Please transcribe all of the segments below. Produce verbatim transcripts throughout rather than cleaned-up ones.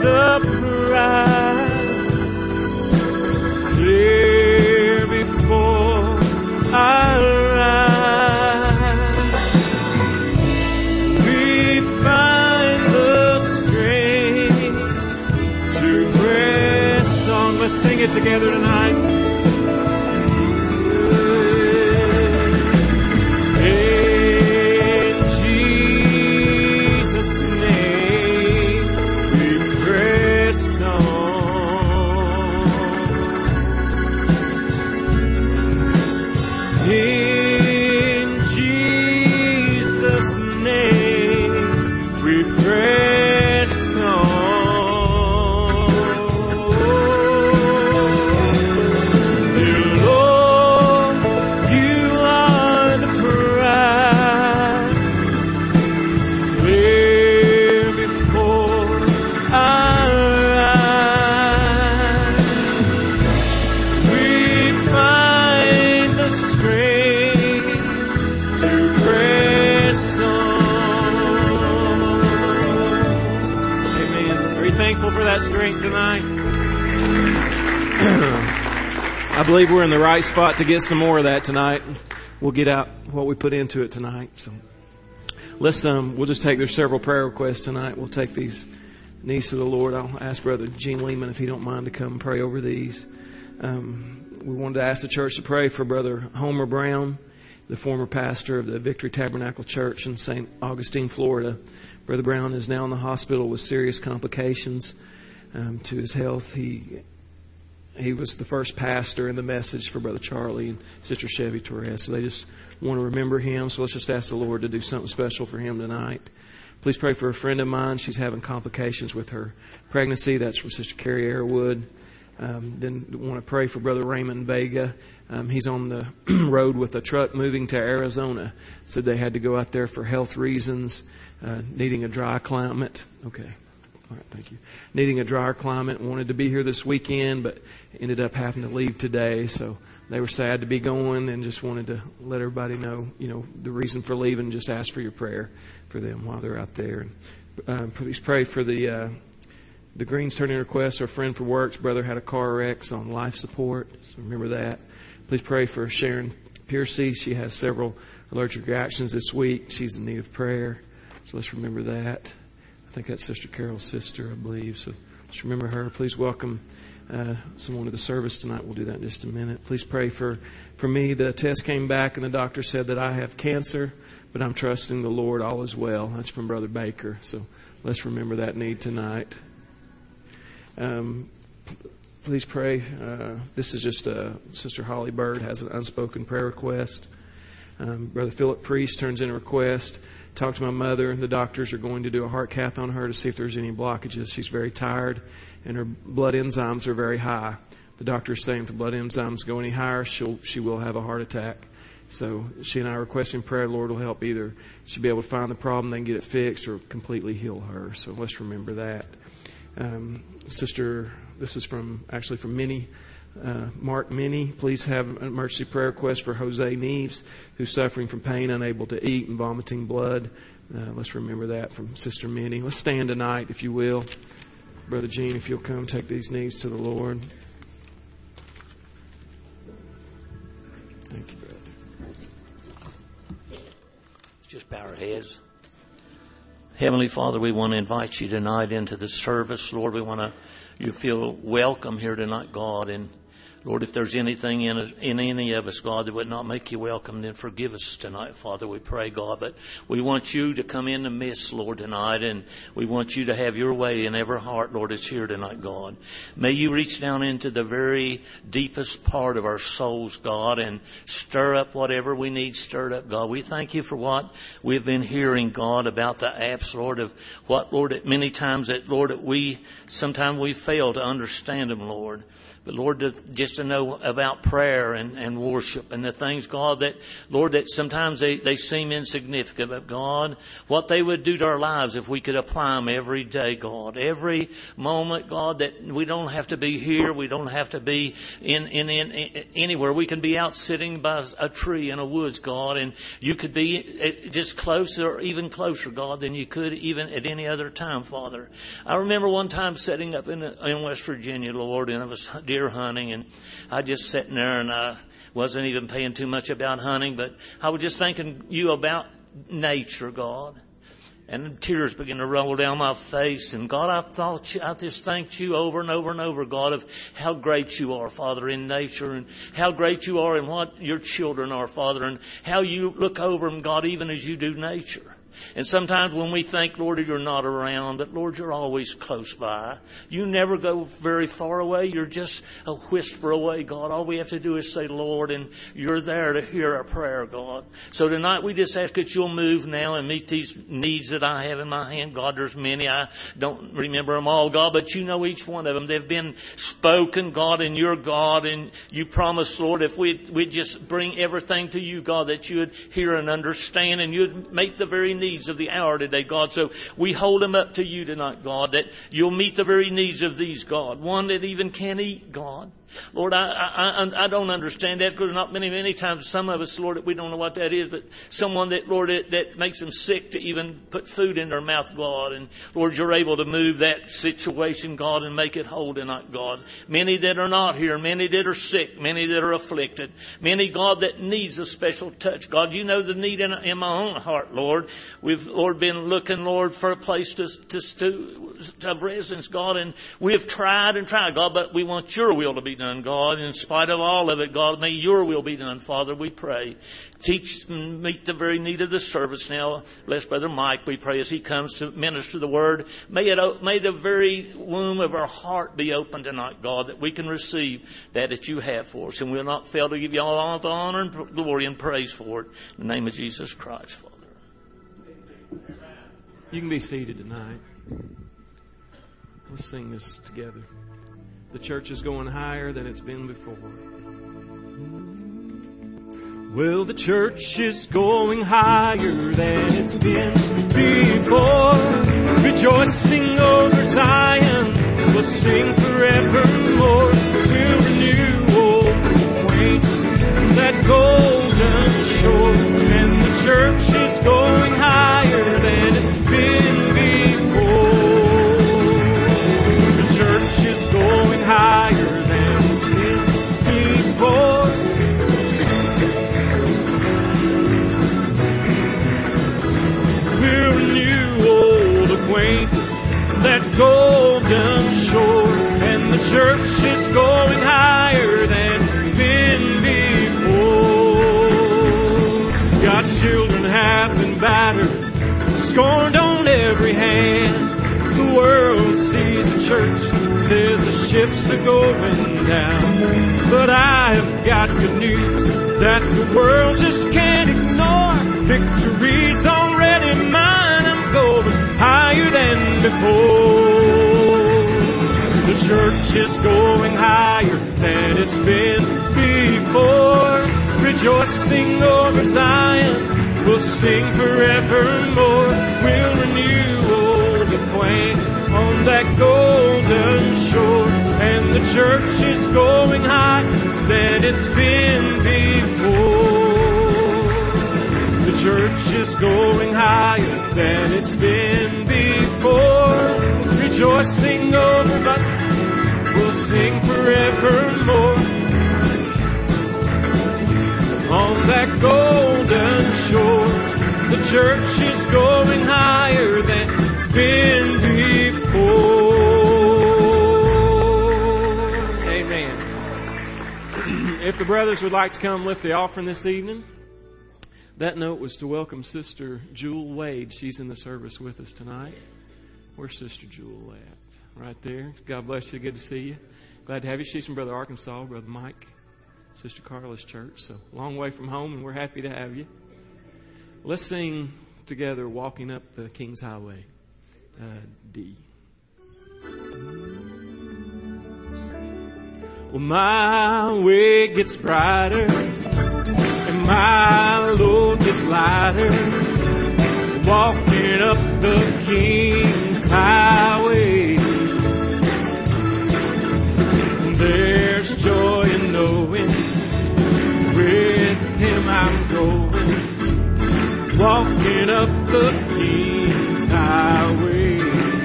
the proud clear before our eyes. We find the strength to press on. Let's sing it together tonight. Strength tonight. I believe we're in the right spot to get some more of that tonight. We'll get out what we put into it tonight. So let's um we'll just take there's several prayer requests tonight. We'll take these needs to the Lord. I'll ask Brother Gene Lehman if he don't mind to come and pray over these. Um, we wanted to ask the church to pray for Brother Homer Brown, the former pastor of the Victory Tabernacle Church in Saint Augustine, Florida. Brother Brown is now in the hospital with serious complications Um, to his health. He he was the first pastor in the message for Brother Charlie and Sister Chevy Torres. So they just want to remember him. So let's just ask the Lord to do something special for him tonight. Please pray for a friend of mine. She's having complications with her pregnancy. That's for Sister Carrie Airwood. Um, then want to pray for Brother Raymond Vega. Um, he's on the road with a truck moving to Arizona. Said they had to go out there for health reasons, uh, needing a dry climate. Okay. All right, thank you. Needing a drier climate, wanted to be here this weekend, but ended up having to leave today. So they were sad to be going and just wanted to let everybody know, you know, the reason for leaving. Just ask for your prayer for them while they're out there. And uh, please pray for the uh, the Greens turning request. Our friend for work's brother had a car wreck on life support. So remember that. Please pray for Sharon Piercy. She has several allergic reactions this week. She's in need of prayer. So let's remember that. I think that's Sister Carol's sister, I believe. So let's remember her. Please welcome uh, someone to the service tonight. We'll do that in just a minute. Please pray for, for me. The test came back and the doctor said that I have cancer, but I'm trusting the Lord, all is well. That's from Brother Baker. So let's remember that need tonight. Um, please pray. Uh, this is just uh, Sister Holly Bird has an unspoken prayer request. Um, Brother Philip Priest turns in a request. Talked to my mother. The doctors are going to do a heart cath on her to see if there's any blockages. She's very tired and her blood enzymes are very high. The doctor's saying if the blood enzymes go any higher, she'll, she will have a heart attack. So she and I are requesting prayer. Lord will help either she'll be able to find the problem, then get it fixed, or completely heal her. So let's remember that. Um, Sister, this is from, actually from Minnie. Uh, Mark Minnie, please have an emergency prayer request for Jose Neves, who's suffering from pain, unable to eat, and vomiting blood. Uh, let's remember that from Sister Minnie. Let's stand tonight, if you will. Brother Gene, if you'll come take these needs to the Lord. Thank you, brother. Just bow our heads. Heavenly Father, we want to invite you tonight into the service. Lord, we want to, you feel welcome here tonight, God, and Lord, if there's anything in, in any of us, God, that would not make you welcome, then forgive us tonight, Father, we pray, God. But we want you to come in the midst, Lord, tonight, and we want you to have your way in every heart, Lord, that's here tonight, God. May you reach down into the very deepest part of our souls, God, and stir up whatever we need stirred up, God. We thank you for what we've been hearing, God, about the apps, Lord, of what, Lord, that many times that, Lord, that we, sometimes we fail to understand them, Lord. But Lord, just to know about prayer and, and worship and the things, God, that, Lord, that sometimes they, they seem insignificant. But, God, what they would do to our lives if we could apply them every day, God. Every moment, God, that we don't have to be here. We don't have to be in, in, in, in anywhere. We can be out sitting by a tree in a woods, God, and you could be just closer or even closer, God, than you could even at any other time, Father. I remember one time sitting up in, in West Virginia, Lord, and I was deer hunting, and I just sitting there, and I wasn't even paying too much about hunting, but I was just thinking you about nature, God. And tears began to roll down my face. And God, I thought, you, I just thanked you over and over and over, God, of how great you are, Father, in nature, and how great you are in what your children are, Father, and how you look over them, God, even as you do nature. And sometimes when we think, Lord, you're not around, but Lord, you're always close by. You never go very far away. You're just a whisper away, God. All we have to do is say, Lord, and you're there to hear our prayer, God. So tonight we just ask that you'll move now and meet these needs that I have in my hand. God, there's many. I don't remember them all, God, but you know each one of them. They've been spoken, God, and you're God. And you promised, Lord, if we'd, we'd just bring everything to you, God, that you would hear and understand, and you'd make the very needs of the hour today, God. So we hold them up to you tonight, God, that you'll meet the very needs of these, God. One that even can't eat, God. Lord, I, I, I don't understand that, because not many, many times some of us, Lord, we don't know what that is, but someone that, Lord, that, that makes them sick to even put food in their mouth, God. And Lord, you're able to move that situation, God, and make it whole tonight, God. Many that are not here, many that are sick, many that are afflicted, many, God, that needs a special touch. God, you know the need in, in my own heart, Lord. We've, Lord, been looking, Lord, for a place to, to, to, to have residence, God, and we have tried and tried, God, but we want your will to be done, God. In spite of all of it, God, may your will be done, Father, we pray. Teach and meet the very need of the service now. Bless Brother Mike, we pray, as he comes to minister the word. May it, may the very womb of our heart be open tonight, God, that we can receive that that you have for us. And we'll not fail to give you all the honor and glory and praise for it. In the name of Jesus Christ, Father. You can be seated tonight. Let's sing this together. The church is going higher than it's been before. Well, the church is going higher than it's been before. Rejoicing over Zion, we'll sing forevermore. We'll renew old acquaintance, that golden shore. And the church is going higher than it's been before. The church is going higher than it's been before. We'll renew old acquaintance, that golden shore. And the church is going higher than it's been before. God's children have been battered, scorned on every hand. The world sees the church, says the ships are going down. But I have got good news that the world just can't ignore. Victory's already mine, I'm going higher than before. The church is going higher than it's been before. Rejoicing over Zion, we'll sing forevermore. We'll renew old acquaintance on that golden shore. And the church is going higher than it's been before. The church is going higher than it's been before. Rejoicing over my, we'll sing forevermore. On that golden shore, the church is going higher than it's been before. Amen. If the brothers would like to come lift the offering this evening. That note was to welcome Sister Jewel Wade. She's in the service with us tonight. Where's Sister Jewel at? Right there. God bless you. Good to see you. Glad to have you. She's from Brother Arkansas, Brother Mike, Sister Carla's church. So long way from home, and we're happy to have you. Let's sing together, Walking Up the King's Highway, uh, D. Well, my way gets brighter and my load gets lighter, walking up the King's highway. There's joy in knowing with Him I'm going, walking up the King's highway.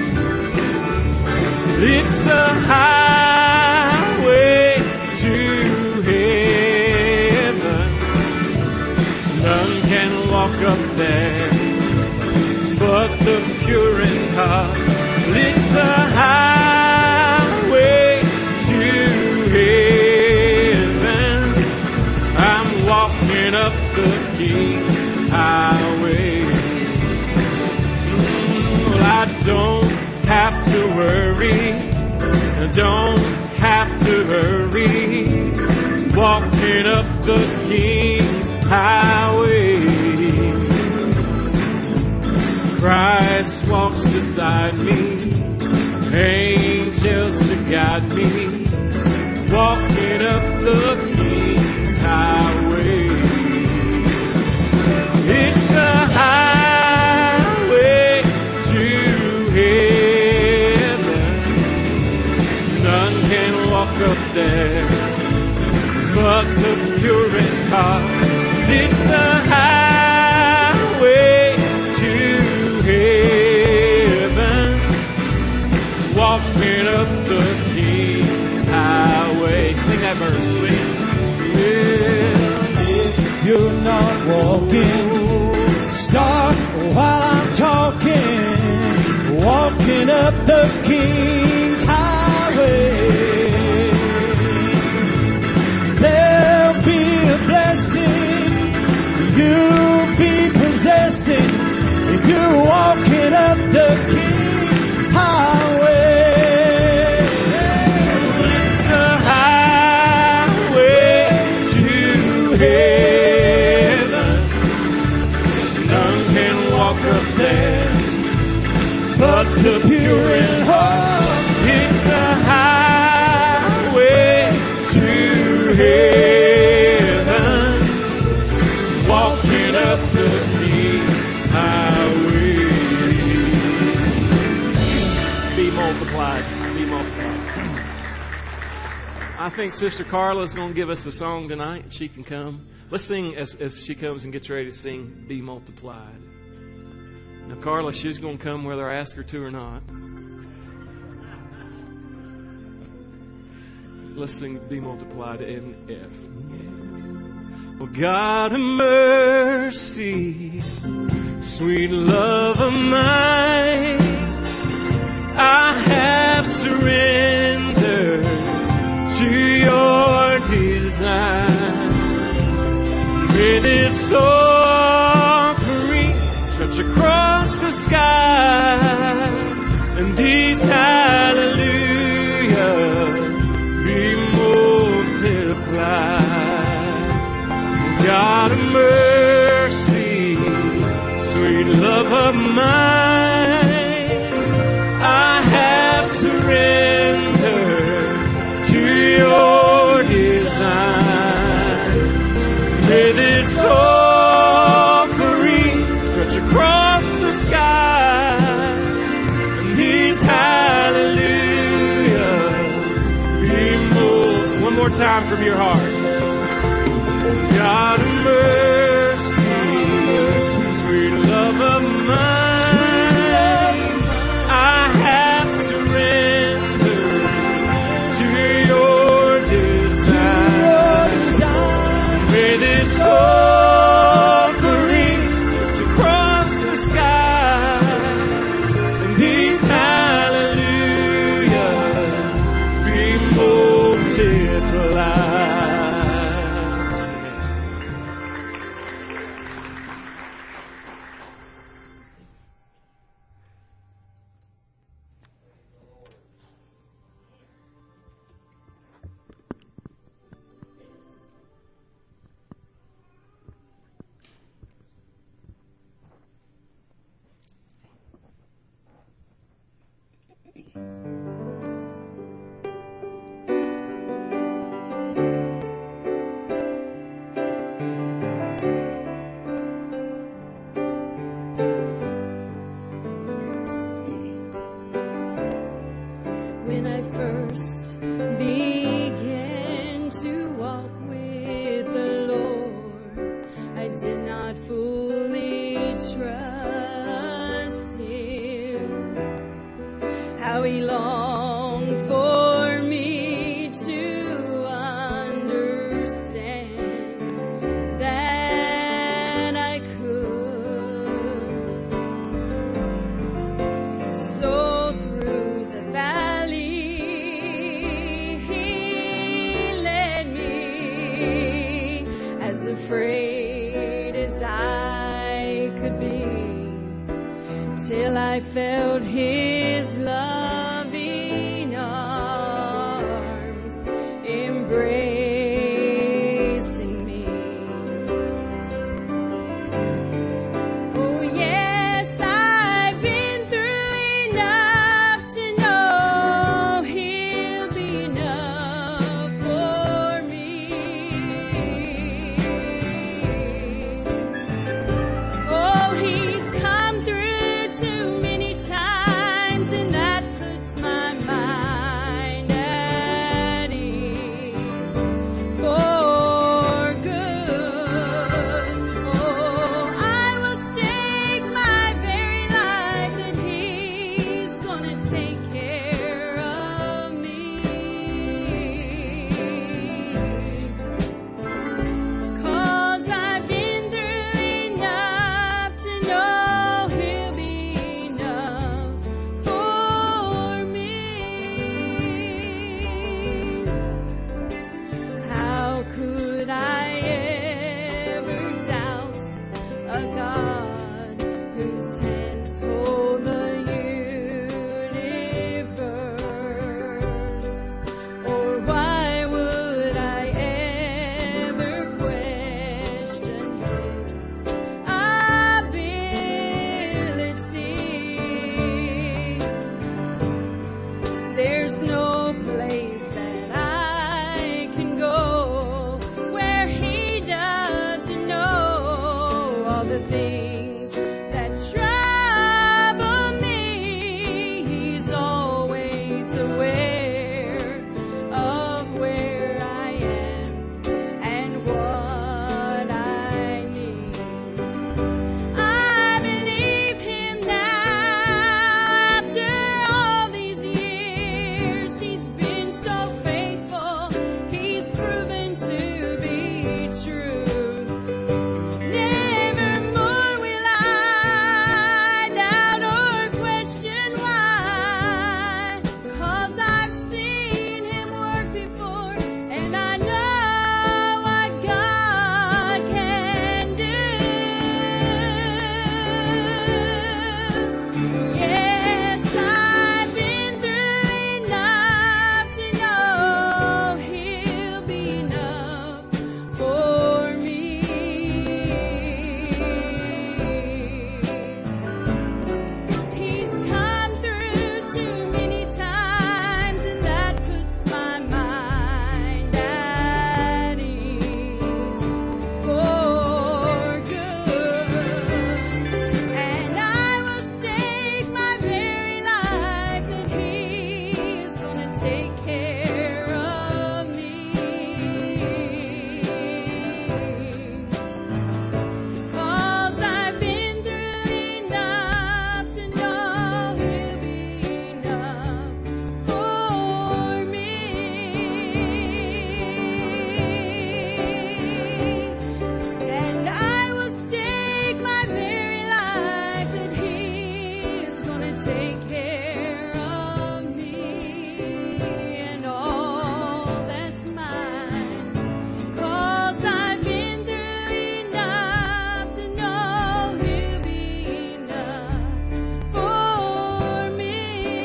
It's a highway to heaven. None can walk up there but the pure in heart. It's a highway to heaven. I'm walking up the King's highway. Well, I don't have to worry, I don't have to hurry, walking up the King's highway. Christ walks beside me, angels to guide me, walking up the King's highway. It's a highway to heaven. None can walk up there but the pure in heart. It's a highway to heaven, walking up the King's highway. Sing that verse, please. Yeah. If you're not walking, start while I'm talking, walking up the King's highway. There'll be a blessing you'll be possessing if you're walking up the King's highway. It's a highway to heaven. None can walk up there but the pure in heart. It's a highway to heaven, walking up the King's highway. Be multiplied. Be multiplied. I think Sister Carla is going to give us a song tonight. She can come. Let's sing as, as she comes and gets ready to sing Be Multiplied. Now, Carla, she's going to come whether I ask her to or not. Let's sing Be Multiplied in F. Oh, God of mercy, sweet love of mine, I have surrendered to your design. May this offering stretch across the sky, and these hallelujahs be multiplied. God of mercy, sweet love of mine, I have surrendered to your design. May this offering stretch across the sky, and these hallelujahs be moved. One more time from your heart. God of mercy, sweet love of mine, I have surrendered to your design. May this offering stretch across the sky, and these hallelujahs be multiplied. When I first began to walk with the Lord, I did not fully trust Him. How He longed for me to understand that I could. So through the valley He led me, as afraid as I could be, till I felt His loving arms embracing me. Oh yes, I've been through enough to know He'll be enough for me. Oh, He's come through too many times, and that puts my mind at ease for good. Oh, I will stake my very life that He's gonna take care of me. 'Cause I've been through enough to know He'll be enough for me. How could I ever doubt a God whose hands hold the universe? Or why would I ever question His ability? There's no place that I can go where He doesn't know all the things that trouble me. He's always aware of where I am and what I need. I believe Him now after all these years. He's been so faithful. He's proven to be true. Nevermore will I doubt or question why. 'Cause I've seen Him work before, and I know what God can do. Yes, I've been through enough to know He'll be enough for me. He's come through too many times, and that puts my mind at ease for good. And I will stake my very life that He's gonna take care of me. 'Cause I've been through enough to know He'll be enough for me. And I will stake my very life that He's gonna take care of me and all that's mine. 'Cause I've been through enough to know He'll be enough for me.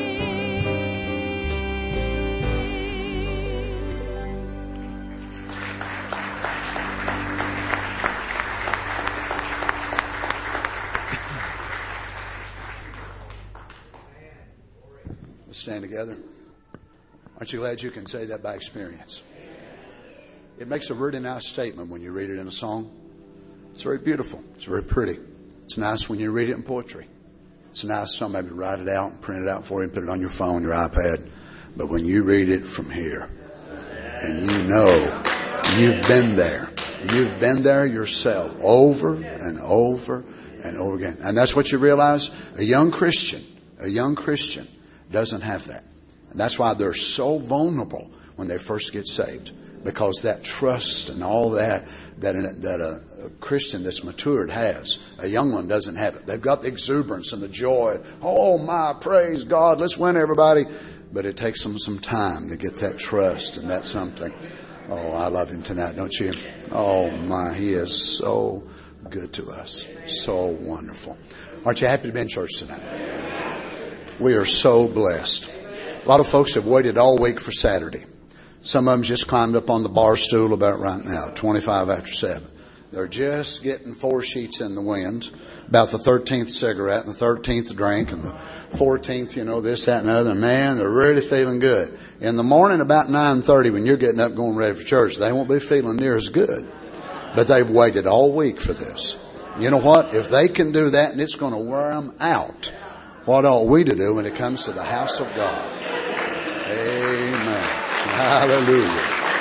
Let's stand together. Aren't you glad you can say that by experience? It makes a really nice statement when you read it in a song. It's very beautiful. It's very pretty. It's nice when you read it in poetry. It's nice somebody maybe write it out and print it out for you and put it on your phone, your iPad. But when you read it from here, and you know you've been there, you've been there yourself over and over and over again. And that's what you realize. A young Christian, a young Christian doesn't have that. And that's why they're so vulnerable when they first get saved. Because that trust and all that, that, that a, a Christian that's matured has. A young one doesn't have it. They've got the exuberance and the joy. Oh my, praise God, let's win everybody. But it takes them some time to get that trust and that something. Oh, I love Him tonight, don't you? Oh my, He is so good to us. So wonderful. Aren't you happy to be in church tonight? We are so blessed. A lot of folks have waited all week for Saturday. Some of them just climbed up on the bar stool about right now, twenty-five after seven. They're just getting four sheets in the wind, about the thirteenth cigarette and the thirteenth drink and the fourteenth, you know, this, that, and the other. Man, they're really feeling good. In the morning about nine thirty, when you're getting up going ready for church, they won't be feeling near as good. But they've waited all week for this. You know what? If they can do that and it's going to wear them out, what ought we to do when it comes to the house of God? Amen. Hallelujah.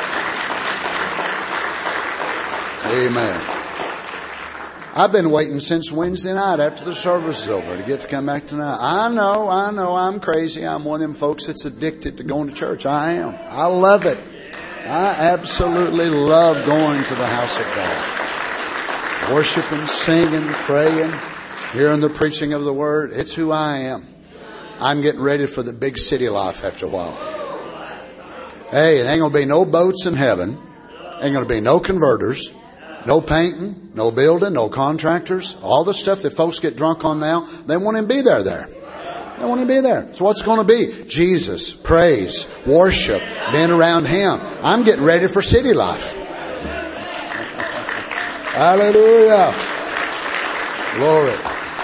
Amen. I've been waiting since Wednesday night after the service is over to get to come back tonight. I know, I know, I'm crazy. I'm one of them folks that's addicted to going to church. I am. I love it. I absolutely love going to the house of God. Worshiping, singing, praying, hearing the preaching of the Word. It's who I am. I'm getting ready for the big city life after a while. Hey, it ain't going to be no boats in heaven. Ain't going to be no converters, no painting, no building, no contractors. All the stuff that folks get drunk on now, they won't even be there there. They won't even be there. So what's going to be? Jesus, praise, worship, being around Him. I'm getting ready for city life. Hallelujah. Glory.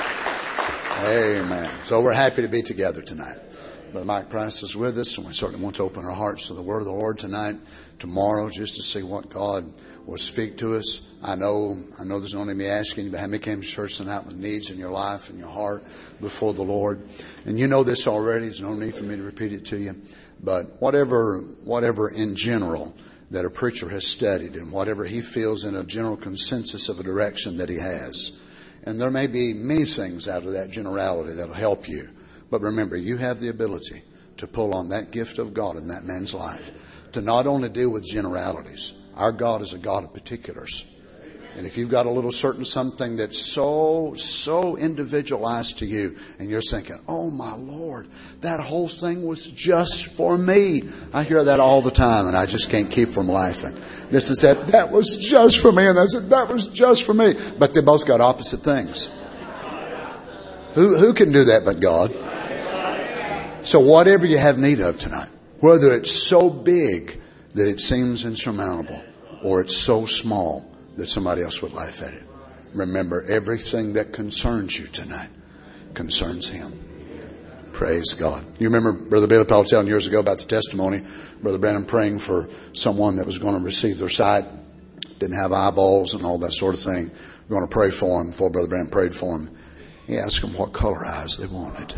Amen. So we're happy to be together tonight. Brother Mike Price is with us, and we certainly want to open our hearts to the Word of the Lord tonight, tomorrow, just to see what God will speak to us. I know, I know there's no need me asking you, but how many came to church tonight with needs in your life and your heart before the Lord? And you know this already. There's no need for me to repeat it to you. But whatever, whatever in general that a preacher has studied, and whatever he feels in a general consensus of a direction that he has, and there may be many things out of that generality that'll help you. But remember, you have the ability to pull on that gift of God in that man's life, to not only deal with generalities. Our God is a God of particulars. And if you've got a little certain something that's so, so individualized to you, and you're thinking, oh my Lord, that whole thing was just for me. I hear that all the time, and I just can't keep from laughing. This is that, that was just for me, and that's it, that was just for me. But they both got opposite things. Who, who can do that but God? So whatever you have need of tonight, whether it's so big that it seems insurmountable, or it's so small that somebody else would laugh at it, remember, everything that concerns you tonight concerns Him. Praise God. You remember Brother Billy Paul telling years ago about the testimony, Brother Branham praying for someone that was going to receive their sight, didn't have eyeballs and all that sort of thing. We're going to pray for him. Before Brother Branham prayed for him, he asked them what color eyes they wanted.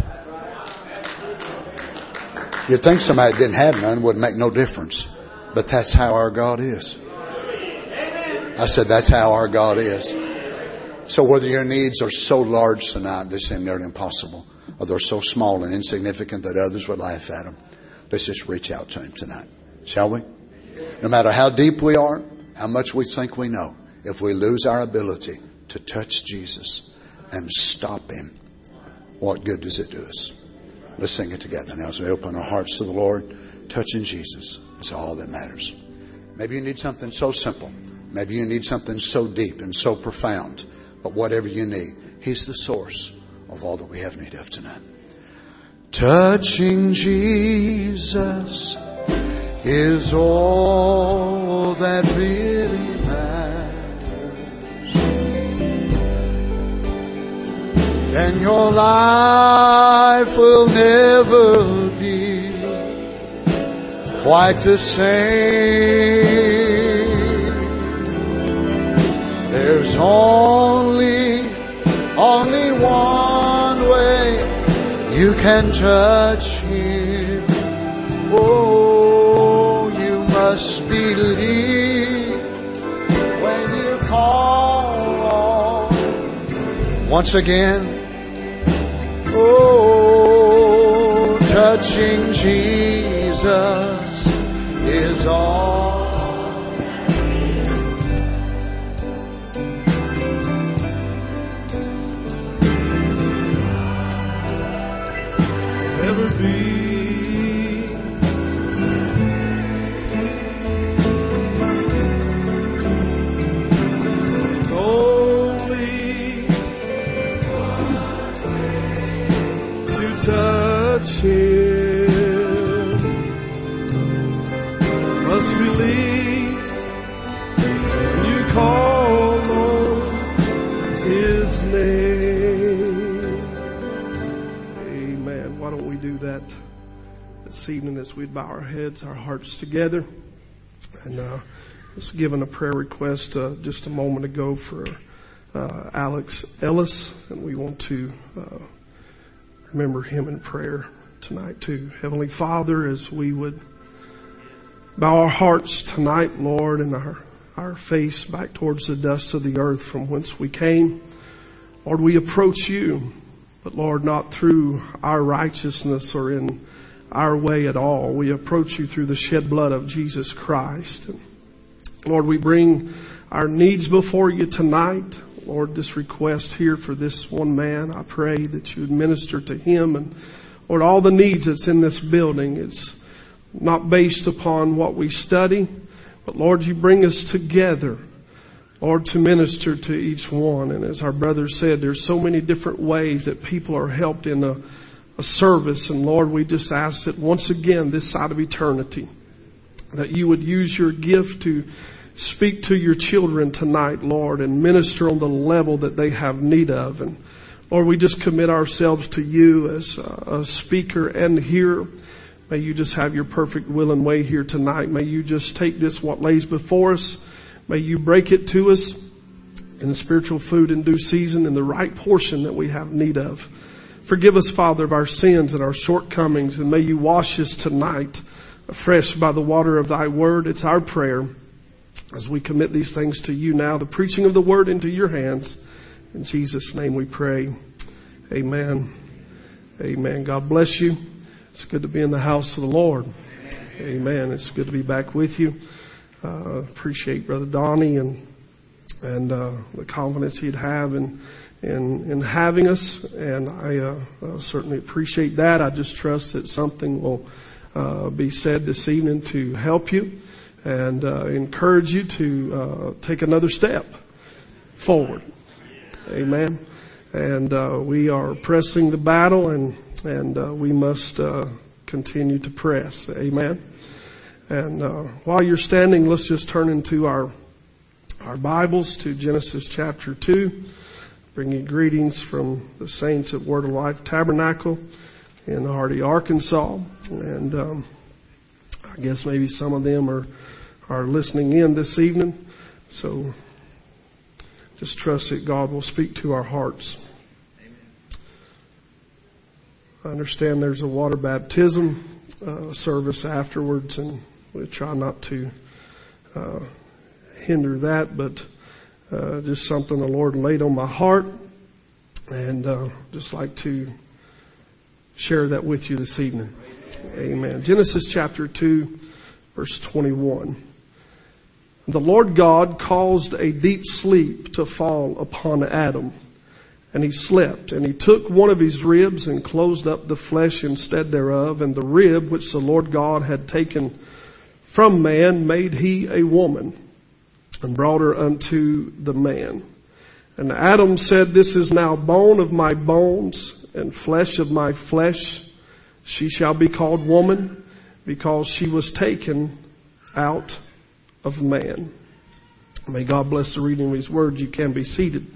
You'd think somebody that didn't have none would make no difference. But that's how our God is. I said, that's how our God is. So whether your needs are so large tonight, they seem nearly impossible, or they're so small and insignificant that others would laugh at them, let's just reach out to Him tonight. Shall we? No matter how deep we are, how much we think we know, if we lose our ability to touch Jesus and stop Him, what good does it do us? Let's sing it together now as we open our hearts to the Lord. Touching Jesus is all that matters. Maybe you need something so simple. Maybe you need something so deep and so profound. But whatever you need, He's the source of all that we have need of tonight. Touching Jesus is all that really matters. And your life will never be quite the same. There's only, only one way you can touch Him. Oh, Just believe when you call. Once again, oh, touching Jesus is all. Never be. Touch Him. Must believe when you call on His name. Amen. Why don't we do that this evening as we bow our heads, our hearts together, and uh, just given a prayer request uh, just a moment ago for uh, Alex Ellis, and we want to. Uh, Remember him in prayer tonight too. Heavenly Father, as we would bow our hearts tonight, Lord, and our, our face back towards the dust of the earth from whence we came, Lord, we approach you, but Lord, not through our righteousness or in our way at all. We approach you through the shed blood of Jesus Christ. And Lord, we bring our needs before you tonight. Lord, this request here for this one man, I pray that you would minister to him. And Lord, all the needs that's in this building, it's not based upon what we study, but Lord, you bring us together, Lord, to minister to each one. And as our brother said, there's so many different ways that people are helped in a, a service. And Lord, we just ask that once again, this side of eternity, that you would use your gift to speak to your children tonight, Lord, and minister on the level that they have need of. And Lord, we just commit ourselves to you as a speaker and hearer. May you just have your perfect will and way here tonight. May you just take this, what lays before us. May you break it to us in the spiritual food in due season, in the right portion that we have need of. Forgive us, Father, of our sins and our shortcomings, and may you wash us tonight afresh by the water of thy word. It's our prayer as we commit these things to you now, the preaching of the word into your hands. In Jesus' name we pray. Amen. Amen. God bless you. It's good to be in the house of the Lord. Amen. It's good to be back with you. Uh, appreciate Brother Donnie and and uh, the confidence he'd have in in in having us, and I uh, uh, certainly appreciate that. I just trust that something will uh, be said this evening to help you and uh, encourage you to uh, take another step forward. Amen. And uh, we are pressing the battle, and and uh, we must uh, continue to press. Amen. And uh, while you're standing, let's just turn into our our Bibles to Genesis chapter two. Bring you greetings from the saints at Word of Life Tabernacle in Hardy, Arkansas. And um, I guess maybe some of them are are listening in this evening. So just trust that God will speak to our hearts. Amen. I understand there's a water baptism uh, service afterwards, and we try not to uh, hinder that, but uh, just something the Lord laid on my heart, and uh, just like to share that with you this evening. Amen. Genesis chapter two, verse twenty-one. The Lord God caused a deep sleep to fall upon Adam, and he slept. And he took one of his ribs and closed up the flesh instead thereof, and the rib which the Lord God had taken from man made he a woman, and brought her unto the man. And Adam said, This is now bone of my bones, and flesh of my flesh. She shall be called woman, because she was taken out of man. May God bless the reading of his words. You can be seated.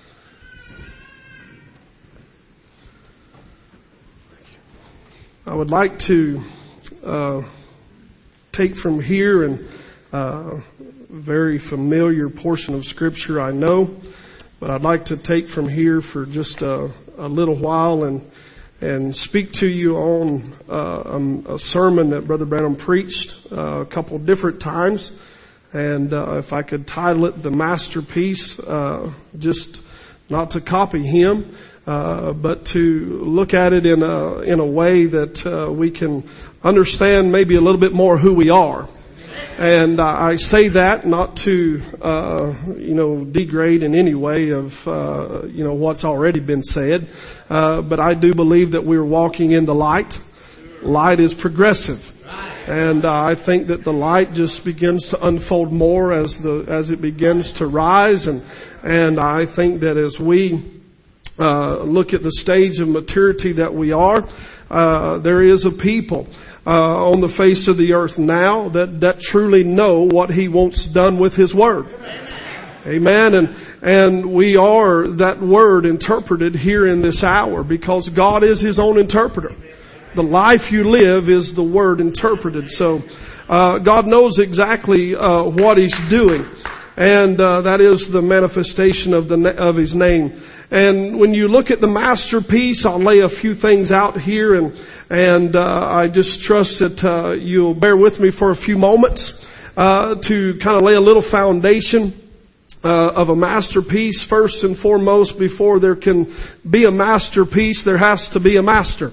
I would like to uh, take from here, and uh, very familiar portion of Scripture, I know, but I'd like to take from here for just a, a little while and and speak to you on uh, um, a sermon that Brother Branham preached uh, a couple of different times. And uh, if I could title it The Masterpiece, uh, just not to copy him, uh, but to look at it in a, in a way that uh, we can understand maybe a little bit more who we are. And uh, I say that not to, uh, you know, degrade in any way of, uh, you know, what's already been said. Uh, but I do believe that we're walking in the light. Light is progressive. And uh, I think that the light just begins to unfold more as the as it begins to rise, and and I think that as we uh, look at the stage of maturity that we are, uh, there is a people uh, on the face of the earth now that that truly know what He wants done with His Word. Amen. And and we are that Word interpreted here in this hour, because God is His own interpreter. The life you live is the Word interpreted. So uh, God knows exactly uh, what He's doing, and uh, that is the manifestation of the of His name. And when you look at the masterpiece, I'll lay a few things out here, and and uh, I just trust that uh, you'll bear with me for a few moments uh, to kind of lay a little foundation Uh, of a masterpiece. First and foremost, before there can be a masterpiece, there has to be a master.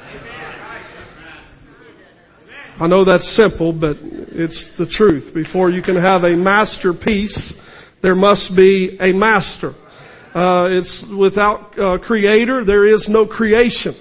I know that's simple, but it's the truth. Before you can have a masterpiece, there must be a master. Uh, it's without uh, creator, there is no creation.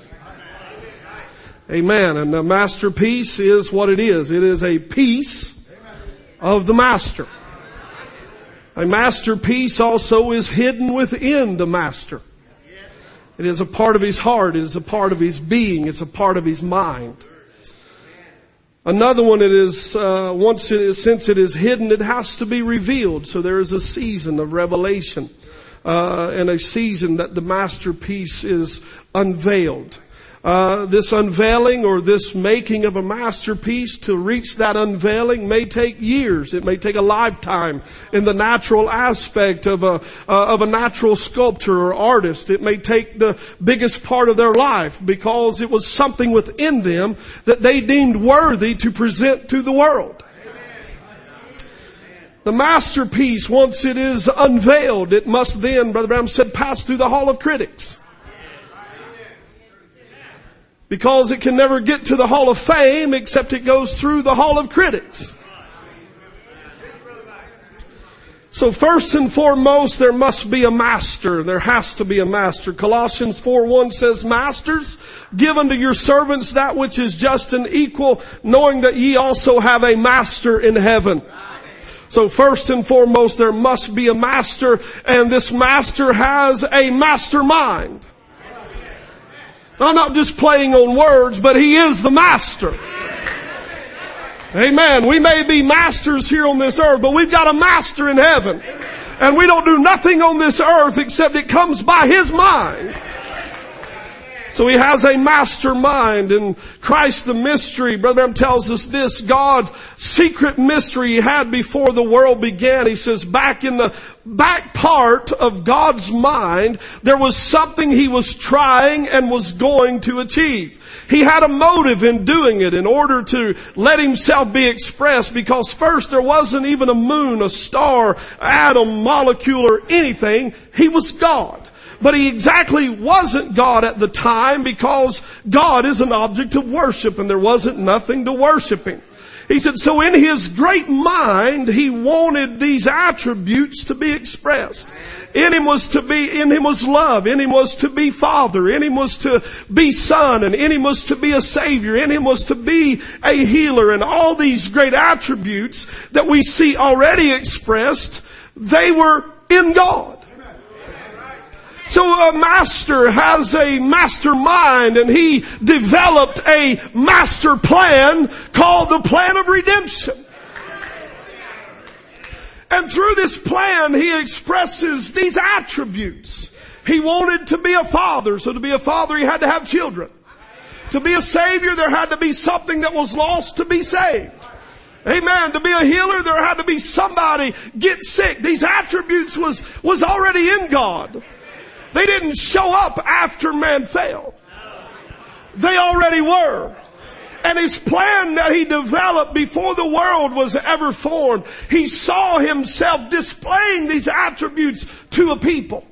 Amen. And a masterpiece is what it is. It is a piece of the master. A masterpiece also is hidden within the master. It is a part of his heart. It is a part of his being. It's a part of his mind. Another one, it is, uh, once it is, since it is hidden, it has to be revealed. So there is a season of revelation, uh, and a season that the masterpiece is unveiled. Uh, this unveiling or this making of a masterpiece, to reach that unveiling may take years. It may take a lifetime in the natural aspect of a, uh, of a natural sculptor or artist. It may take the biggest part of their life, because it was something within them that they deemed worthy to present to the world. The masterpiece, once it is unveiled, it must then, Brother Branham said, pass through the hall of critics. Because it can never get to the Hall of Fame except it goes through the Hall of Critics. So first and foremost, there must be a master. There has to be a master. Colossians four one says, Masters, give unto your servants that which is just and equal, knowing that ye also have a master in heaven. So first and foremost, there must be a master, and this master has a mastermind. I'm not just playing on words, but He is the master. Amen. We may be masters here on this earth, but we've got a master in heaven. And we don't do nothing on this earth except it comes by His mind. So He has a mastermind. And Christ the mystery, Brother Branham tells us this, God's secret mystery He had before the world began. He says back in the back part of God's mind, there was something He was trying and was going to achieve. He had a motive in doing it in order to let Himself be expressed, because first there wasn't even a moon, a star, atom, molecule, or anything. He was God. But He exactly wasn't God at the time, because God is an object of worship and there wasn't nothing to worship Him. He said, so in His great mind, He wanted these attributes to be expressed. In Him was to be, in Him was love. In Him was to be Father. In Him was to be Son. And in Him was to be a Savior. In Him was to be a healer. And all these great attributes that we see already expressed, they were in God. So a master has a mastermind, and he developed a master plan called the plan of redemption. And through this plan, he expresses these attributes. He wanted to be a father, so to be a father, he had to have children. To be a savior, there had to be something that was lost to be saved. Amen. To be a healer, there had to be somebody get sick. These attributes was, was already in God. They didn't show up after man fell. They already were. And his plan that he developed before the world was ever formed, he saw himself displaying these attributes to a people.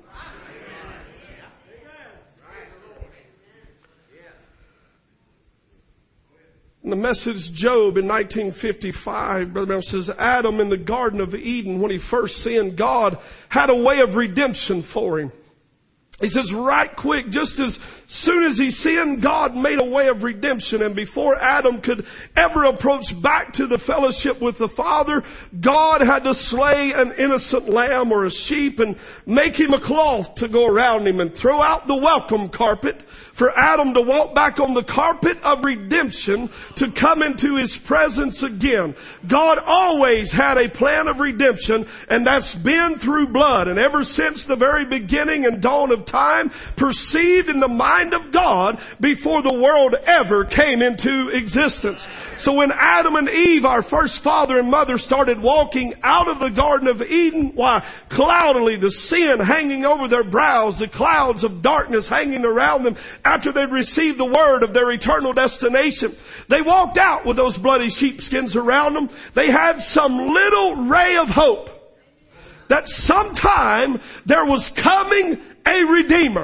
In the Message Job in nineteen fifty-five, Brother Branham says, Adam in the Garden of Eden, when he first sinned, God had a way of redemption for him. He says right quick, just as soon as he sinned, God made a way of redemption. And before Adam could ever approach back to the fellowship with the Father, God had to slay an innocent lamb or a sheep and make him a cloth to go around him and throw out the welcome carpet for Adam to walk back on the carpet of redemption to come into his presence again. God always had a plan of redemption, and that's been through blood. And ever since the very beginning and dawn of time, perceived in the mind of God before the world ever came into existence. So when Adam and Eve, our first father and mother, started walking out of the Garden of Eden, why, cloudily, the sin hanging over their brows, the clouds of darkness hanging around them, after they'd received the word of their eternal destination, they walked out with those bloody sheepskins around them. They had some little ray of hope that sometime there was coming a Redeemer.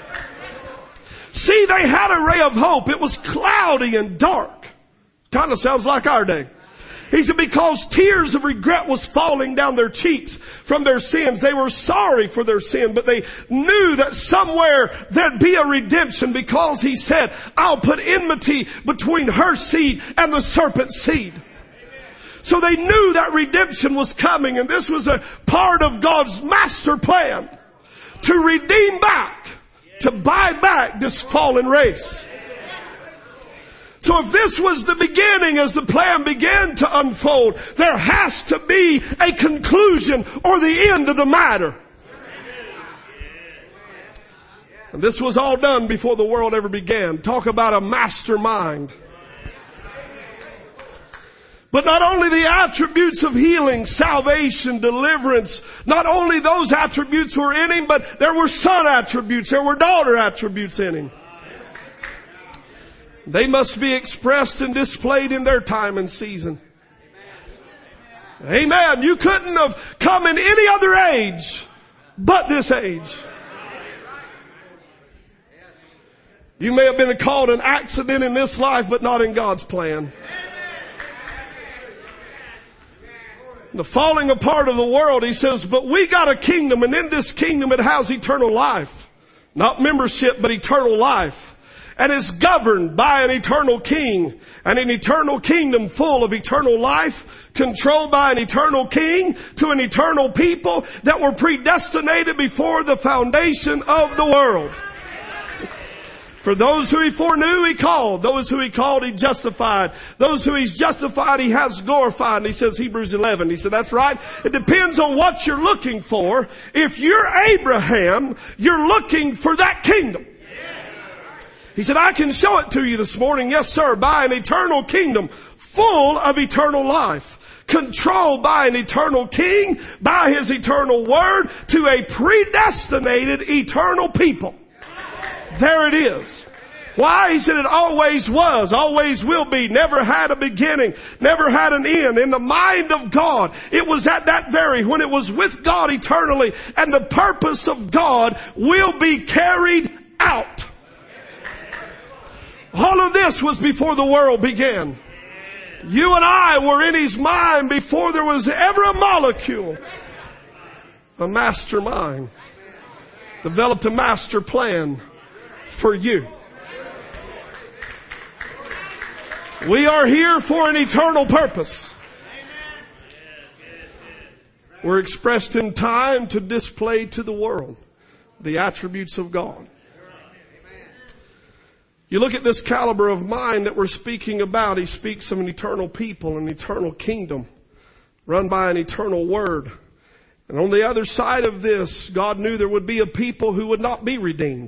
See, they had a ray of hope. It was cloudy and dark. Kind of sounds like our day. He said because tears of regret was falling down their cheeks from their sins. They were sorry for their sin, but they knew that somewhere there'd be a redemption, because he said, I'll put enmity between her seed and the serpent's seed. So they knew that redemption was coming, and this was a part of God's master plan to redeem back, to buy back this fallen race. So if this was the beginning, as the plan began to unfold, there has to be a conclusion or the end of the matter. And this was all done before the world ever began. Talk about a mastermind. But not only the attributes of healing, salvation, deliverance, not only those attributes were in him, but there were son attributes, there were daughter attributes in him. They must be expressed and displayed in their time and season. Amen. You couldn't have come in any other age but this age. You may have been called an accident in this life, but not in God's plan. The falling apart of the world, he says, but we got a kingdom, and in this kingdom it has eternal life. Not membership, but eternal life. And is governed by an eternal king, and an eternal kingdom full of eternal life, controlled by an eternal king to an eternal people that were predestinated before the foundation of the world. For those who he foreknew, he called. Those who he called, he justified. Those who he's justified, he has glorified. And he says, Hebrews eleven, he said, that's right. It depends on what you're looking for. If you're Abraham, you're looking for that kingdom. He said, I can show it to you this morning. Yes, sir. By an eternal kingdom full of eternal life, controlled by an eternal king, by his eternal word, to a predestinated eternal people. There it is. Why? He said it always was, always will be, never had a beginning, never had an end. In the mind of God, it was at that very, when it was with God eternally, and the purpose of God will be carried out. All of this was before the world began. You and I were in his mind before there was ever a molecule. A mastermind. Developed a master plan for you. We are here for an eternal purpose. We're expressed in time to display to the world the attributes of God. You look at this caliber of mind that we're speaking about. He speaks of an eternal people, an eternal kingdom, run by an eternal word. And on the other side of this, God knew there would be a people who would not be redeemed.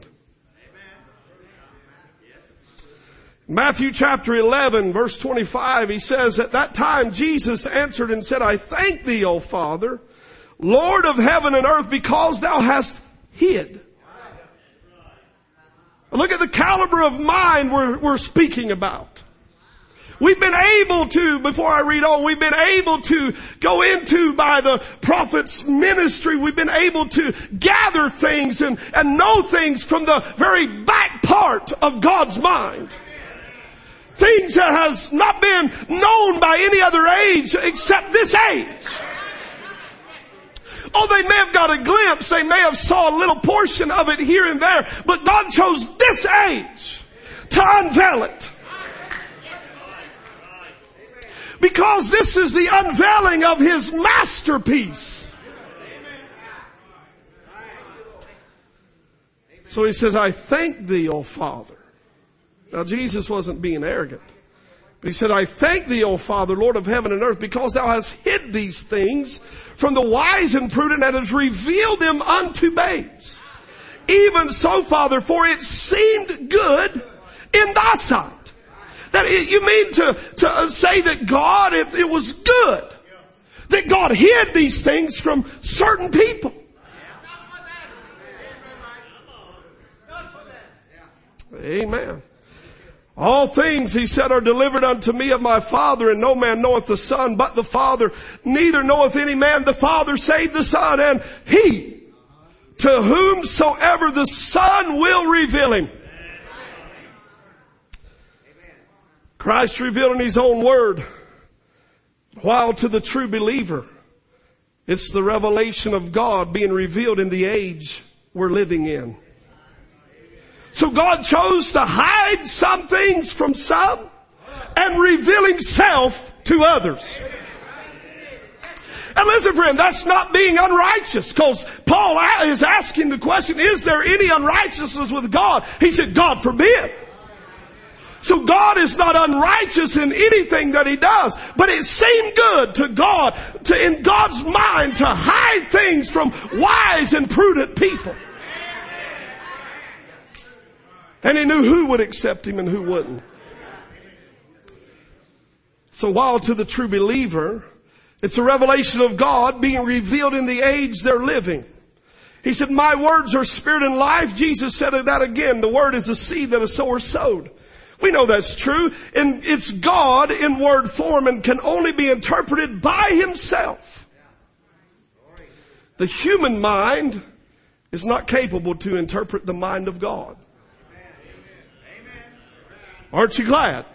Matthew chapter eleven, verse twenty-five, he says, at that time Jesus answered and said, I thank thee, O Father, Lord of heaven and earth, because thou hast hid Look at the caliber of mind we're, we're speaking about. We've been able to, before I read on, we've been able to go into by the prophet's ministry, we've been able to gather things and, and know things from the very back part of God's mind. Things that has not been known by any other age except this age. Oh, they may have got a glimpse, they may have saw a little portion of it here and there, but God chose this age to unveil it. Because this is the unveiling of His masterpiece. So He says, I thank Thee, O Father. Now Jesus wasn't being arrogant. But He said, I thank Thee, O Father, Lord of heaven and earth, because Thou hast hid these things from the wise and prudent and hast revealed them unto babes. Even so, Father, for it seemed good in Thy sight. That it, you mean to, to say that God, it, it was good. That God hid these things from certain people. Amen. All things, He said, are delivered unto me of my Father, and no man knoweth the Son but the Father. Neither knoweth any man the Father save the Son, and He, to whomsoever the Son will reveal Him. Christ revealed in His own word, while to the true believer, it's the revelation of God being revealed in the age we're living in. So God chose to hide some things from some and reveal Himself to others. And listen, friend, that's not being unrighteous, because Paul is asking the question, is there any unrighteousness with God? He said, God forbid. So God is not unrighteous in anything that He does. But it seemed good to God, to, in God's mind, to hide things from wise and prudent people. And He knew who would accept Him and who wouldn't. So while to the true believer, it's a revelation of God being revealed in the age they're living. He said, my words are spirit and life. Jesus said that again. The word is a seed that a sower sowed. We know that's true. And it's God in word form and can only be interpreted by Himself. The human mind is not capable to interpret the mind of God. Aren't you glad?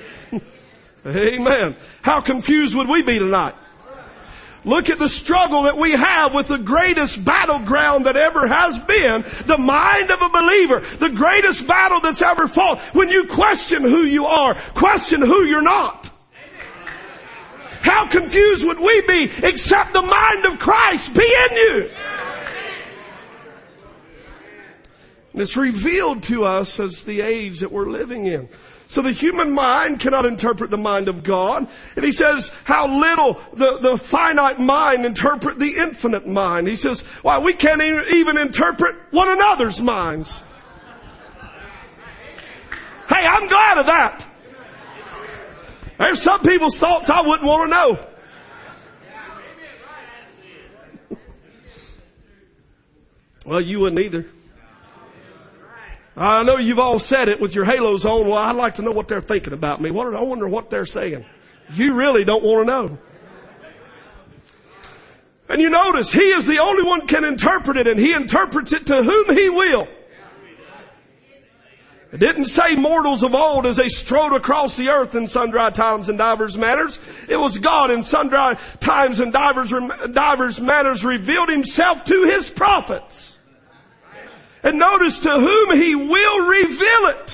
Amen. How confused would we be tonight? Look at the struggle that we have with the greatest battleground that ever has been, the mind of a believer. The greatest battle that's ever fought. When you question who you are, question who you're not. How confused would we be except the mind of Christ be in you? And it's revealed to us as the age that we're living in. So the human mind cannot interpret the mind of God. And he says how little the, the finite mind interpret the infinite mind. He says, why, we can't even interpret one another's minds. Hey, I'm glad of that. There's some people's thoughts I wouldn't want to know. Well, you wouldn't either. I know you've all said it with your halos on. Well, I'd like to know what they're thinking about me. What, I wonder what they're saying. You really don't want to know. And you notice, He is the only one can interpret it, and He interprets it to whom He will. It didn't say mortals of old as they strode across the earth in sundry times and divers manners. It was God in sundry times and divers, divers manners revealed Himself to His prophets. And notice to whom He will reveal it.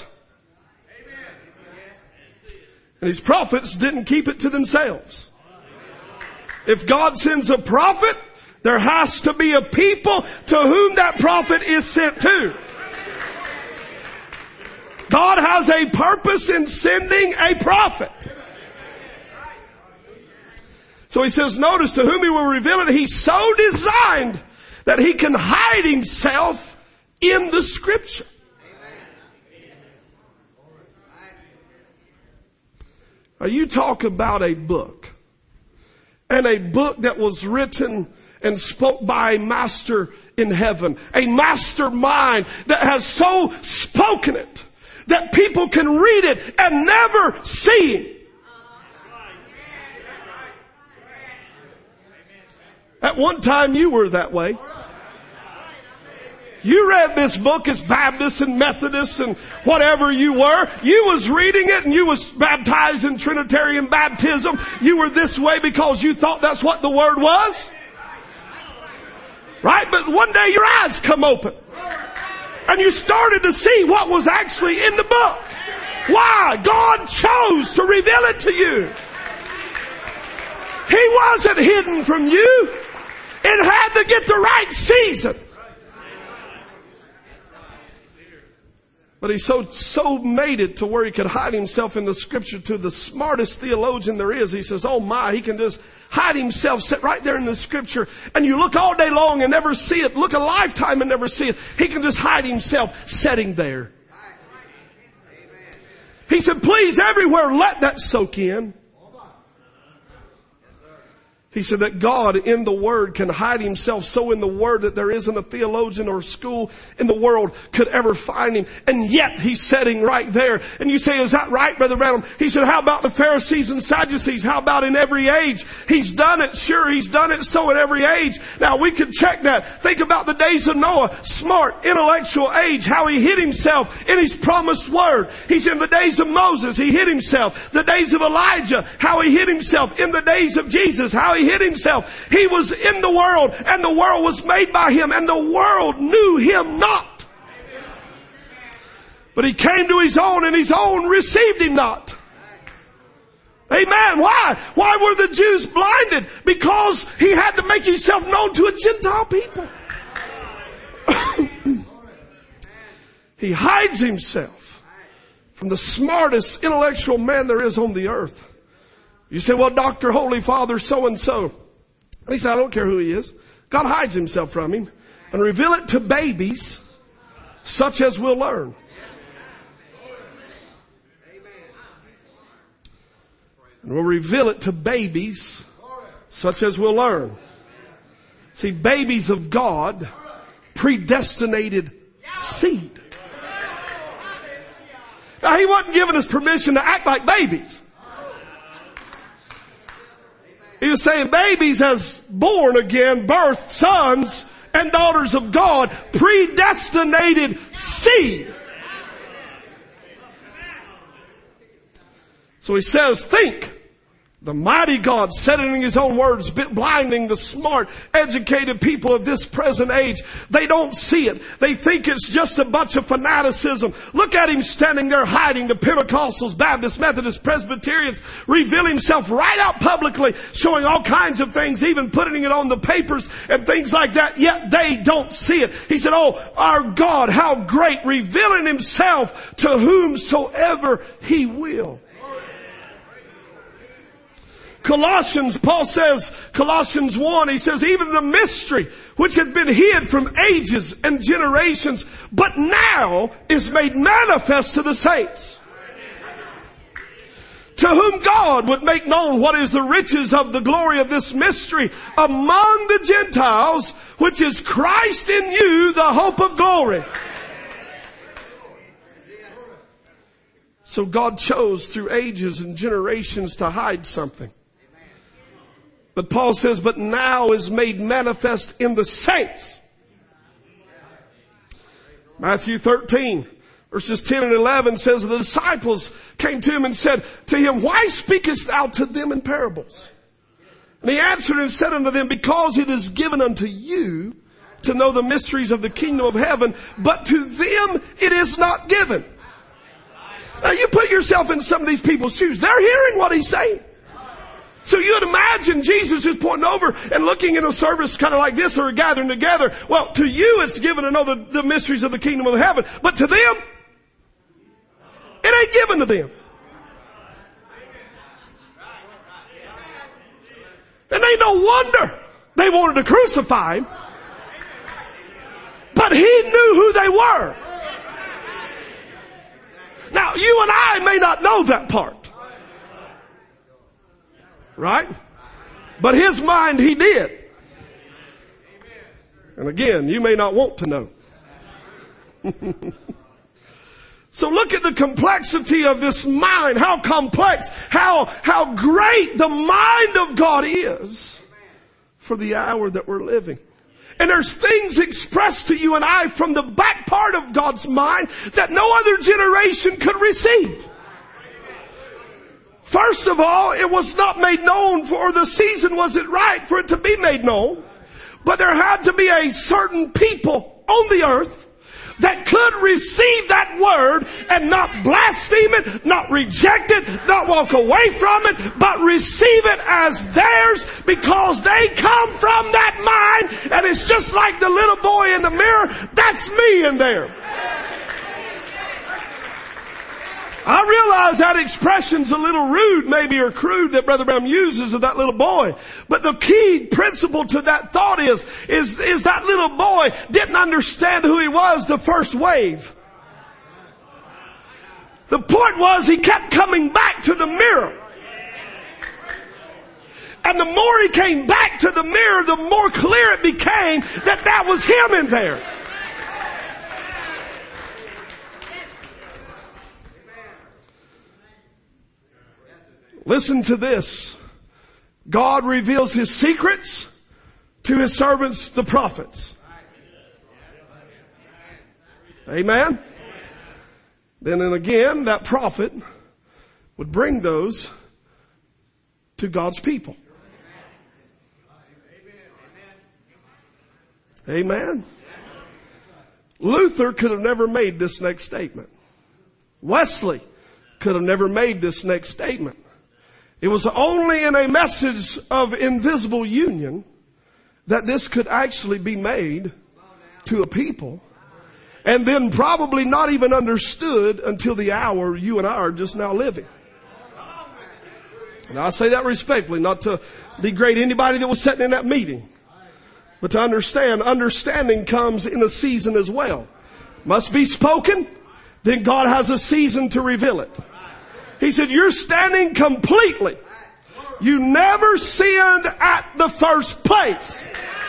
And His prophets didn't keep it to themselves. If God sends a prophet, there has to be a people to whom that prophet is sent to. God has a purpose in sending a prophet. So He says, notice to whom He will reveal it. He's so designed that He can hide Himself in the Scripture. Now you talk about a book, and a book that was written and spoke by a master in heaven. A mastermind that has so spoken it that people can read it and never see Him. At one time you were that way. You read this book as Baptists and Methodists and whatever you were. You was reading it and you was baptized in Trinitarian baptism. You were this way because you thought that's what the Word was. Right? But one day your eyes come open. And you started to see what was actually in the book. Why? God chose to reveal it to you. He wasn't hidden from you. It had to get the right season. But he so, so made it to where he could hide himself in the scripture to the smartest theologian there is. He says, oh my, he can just hide himself, sit right there in the scripture. And you look all day long and never see it. Look a lifetime and never see it. He can just hide himself sitting there. He said, please everywhere let that soak in. He said that God in the Word can hide Himself so in the Word that there isn't a theologian or school in the world could ever find Him. And yet He's sitting right there. And you say, is that right, Brother Branham? He said, how about the Pharisees and Sadducees? How about in every age? He's done it. Sure, He's done it so in every age. Now we could check that. Think about the days of Noah. Smart, intellectual age. How he hid himself in His promised Word. He's in the days of Moses. He hid himself. The days of Elijah. How he hid himself. In the days of Jesus. How he hid himself. He was in the world and the world was made by Him and the world knew Him not. But He came to His own and His own received Him not. Amen. Why? Why were the Jews blinded? Because He had to make Himself known to a Gentile people. He hides Himself from the smartest intellectual man there is on the earth. You say, well, Doctor Holy Father so-and-so. He said, I don't care who he is. God hides Himself from him and reveal it to babies such as will learn. And will reveal it to babies such as will learn. See, babies of God, predestinated seed. Now, He wasn't giving us permission to act like babies. He was saying babies as born again, birthed sons and daughters of God, predestinated seed. So He says, think. The mighty God said it in His own words, blinding the smart, educated people of this present age. They don't see it. They think it's just a bunch of fanaticism. Look at Him standing there hiding. The Pentecostals, Baptists, Methodists, Presbyterians reveal Himself right out publicly, showing all kinds of things, even putting it on the papers and things like that, yet they don't see it. He said, oh, our God, how great, revealing Himself to whomsoever He will. Colossians, Paul says, Colossians one, he says, even the mystery which had been hid from ages and generations, but now is made manifest to the saints. To whom God would make known what is the riches of the glory of this mystery among the Gentiles, which is Christ in you, the hope of glory. So God chose through ages and generations to hide something. But Paul says, but now is made manifest in the saints. Matthew thirteen, verses ten and eleven says, the disciples came to Him and said to Him, why speakest thou to them in parables? And He answered and said unto them, because it is given unto you to know the mysteries of the kingdom of heaven, but to them it is not given. Now you put yourself in some of these people's shoes. They're hearing what He's saying. So you'd imagine Jesus is pointing over and looking in a service kind of like this or gathering together. Well, to you it's given to know the, the mysteries of the kingdom of heaven. But to them, it ain't given to them. And ain't no wonder they wanted to crucify Him. But He knew who they were. Now, you and I may not know that part. Right? But His mind, He did. And again, you may not want to know. So look at the complexity of this mind, how complex, how, how great the mind of God is for the hour that we're living. And there's things expressed to you and I from the back part of God's mind that no other generation could receive. First of all, it was not made known, for the season wasn't right for it to be made known. But there had to be a certain people on the earth that could receive that word and not blaspheme it, not reject it, not walk away from it, but receive it as theirs because they come from that mind. And it's just like the little boy in the mirror. That's me in there. I realize that expression's a little rude, maybe, or crude that Brother Branham uses of that little boy. But the key principle to that thought is, is, is that little boy didn't understand who he was the first wave. The point was he kept coming back to the mirror. And the more he came back to the mirror, the more clear it became that that was him in there. Listen to this. God reveals His secrets to His servants, the prophets. Amen? Then and again, that prophet would bring those to God's people. Amen? Luther could have never made this next statement. Wesley could have never made this next statement. It was only in a message of invisible union that this could actually be made to a people, and then probably not even understood until the hour you and I are just now living. And I say that respectfully, not to degrade anybody that was sitting in that meeting, but to understand, understanding comes in a season as well. Must be spoken, then God has a season to reveal it. He said, you're standing completely. You never sinned at the first place.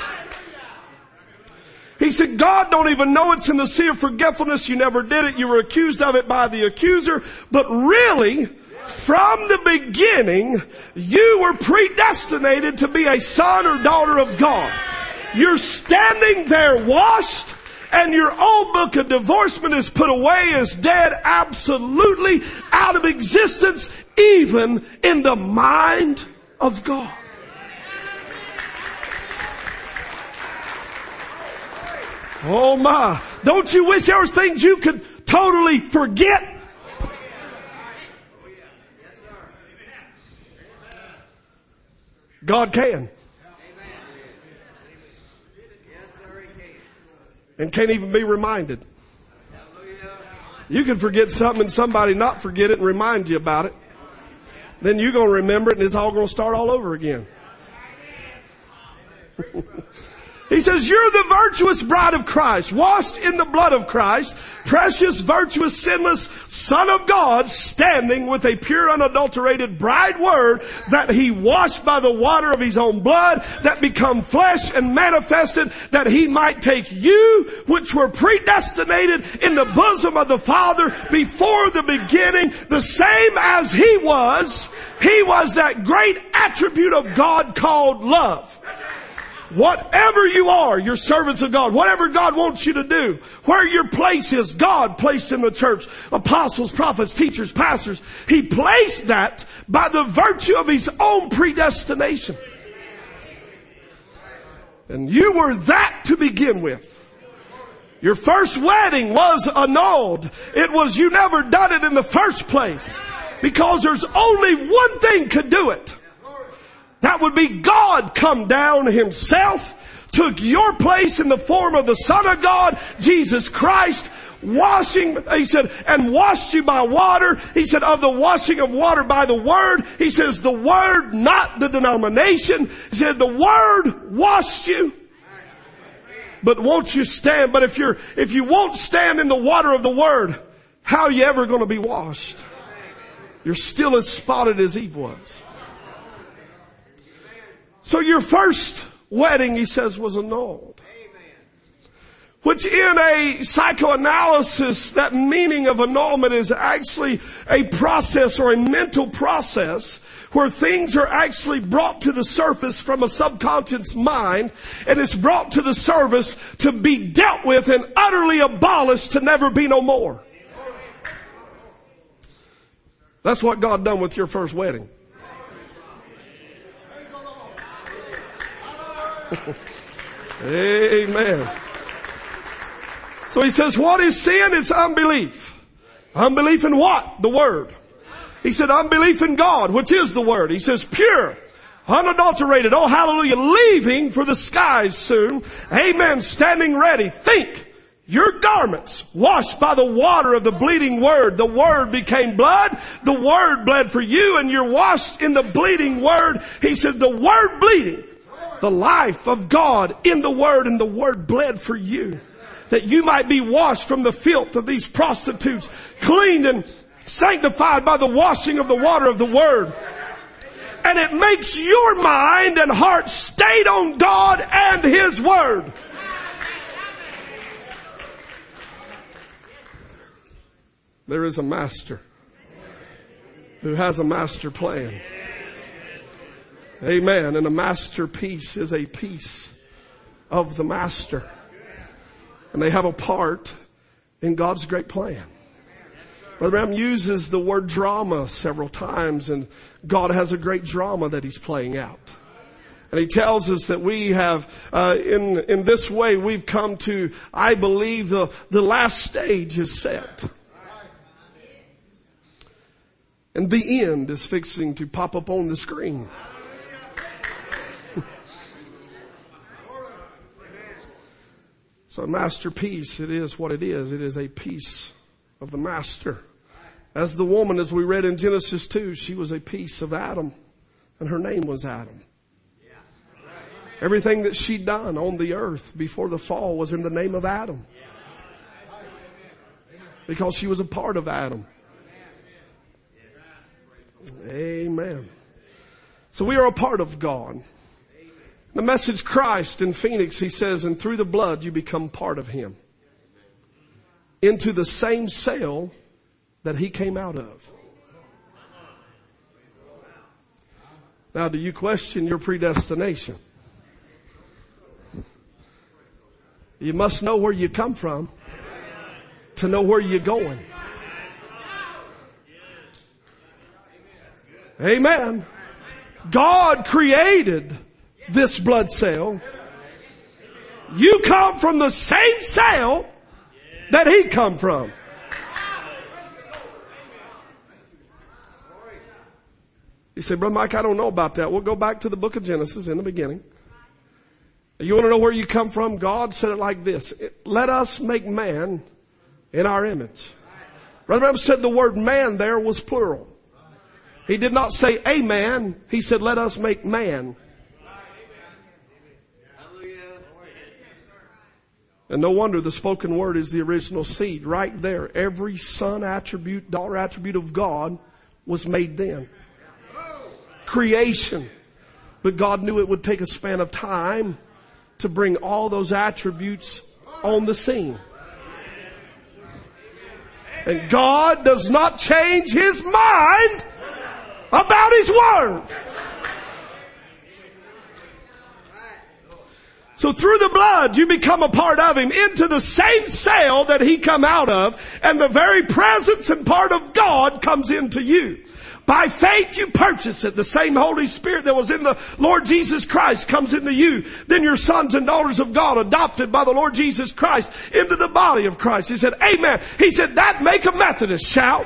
He said, God don't even know it's in the sea of forgetfulness. You never did it. You were accused of it by the accuser. But really, from the beginning, you were predestinated to be a son or daughter of God. You're standing there washed, and your old book of divorcement is put away as dead, absolutely out of existence, even in the mind of God. Oh my. Don't you wish there was things you could totally forget? God can. And can't even be reminded. You can forget something and somebody not forget it and remind you about it. Then you're going to remember it and it's all going to start all over again. He says, you're the virtuous bride of Christ, washed in the blood of Christ, precious, virtuous, sinless Son of God, standing with a pure, unadulterated bride word that He washed by the water of His own blood, that become flesh and manifested, that He might take you, which were predestinated in the bosom of the Father before the beginning, the same as He was. He was that great attribute of God called love. Whatever you are, you're servants of God. Whatever God wants you to do, where your place is, God placed in the church apostles, prophets, teachers, pastors. He placed that by the virtue of His own predestination. And you were that to begin with. Your first wedding was annulled. It was you never done it in the first place, because there's only one thing could do it. That would be God come down Himself, took your place in the form of the Son of God, Jesus Christ, washing, He said, and washed you by water. He said, of the washing of water by the Word. He says, the Word, not the denomination. He said, the Word washed you. But won't you stand? But if you're, if you won't stand in the water of the Word, how are you ever going to be washed? You're still as spotted as Eve was. So your first wedding, he says, was annulled. which in a psychoanalysis, that meaning of annulment is actually a process or a mental process where things are actually brought to the surface from a subconscious mind, and it's brought to the surface to be dealt with and utterly abolished to never be no more. That's what God done with your first wedding. Amen. So he says, what is sin? It's unbelief. Unbelief in what? The Word. He said, unbelief in God, which is the Word. He says, pure, unadulterated, oh hallelujah, leaving for the skies soon. Amen. Standing ready. Think. Your garments washed by the water of the bleeding Word. The Word became blood. The Word bled for you, and you're washed in the bleeding Word. He said, the Word bleeding. The life of God in the Word, and the Word bled for you, that you might be washed from the filth of these prostitutes, cleaned and sanctified by the washing of the water of the Word. And it makes your mind and heart stayed on God and His Word. There is a master who has a master plan. Amen. And a masterpiece is a piece of the master. And they have a part in God's great plan. Brother Branham uses the word drama several times, and God has a great drama that He's playing out. And He tells us that we have, uh, in, in this way, we've come to, I believe, the, the last stage is set. And the end is fixing to pop up on the screen. So a masterpiece, it is what it is. It is a piece of the master. As the woman, as we read in Genesis two, she was a piece of Adam, and her name was Adam. Everything that she'd done on the earth before the fall was in the name of Adam, because she was a part of Adam. Amen. So we are a part of God. The Message Christ in Phoenix, he says, and through the blood you become part of Him. Into the same cell that He came out of. Now, do you question your predestination? You must know where you come from to know where you're going. Amen. God created this blood cell. You come from the same cell that He come from. You say, Brother Mike, I don't know about that. We'll go back to the book of Genesis in the beginning. You want to know where you come from? God said it like this. Let us make man in our image. Brother Branham said the word man there was plural. He did not say a man. He said, let us make man. And no wonder the spoken word is the original seed. Right there. Every son attribute, daughter attribute of God was made then. Creation. But God knew it would take a span of time to bring all those attributes on the scene. And God does not change His mind about His word. So through the blood, you become a part of Him, into the same cell that He come out of, and the very presence and part of God comes into you. By faith you purchase it. The same Holy Spirit that was in the Lord Jesus Christ comes into you. Then you're sons and daughters of God, adopted by the Lord Jesus Christ into the body of Christ. He said, amen. He said, that make a Methodist shout.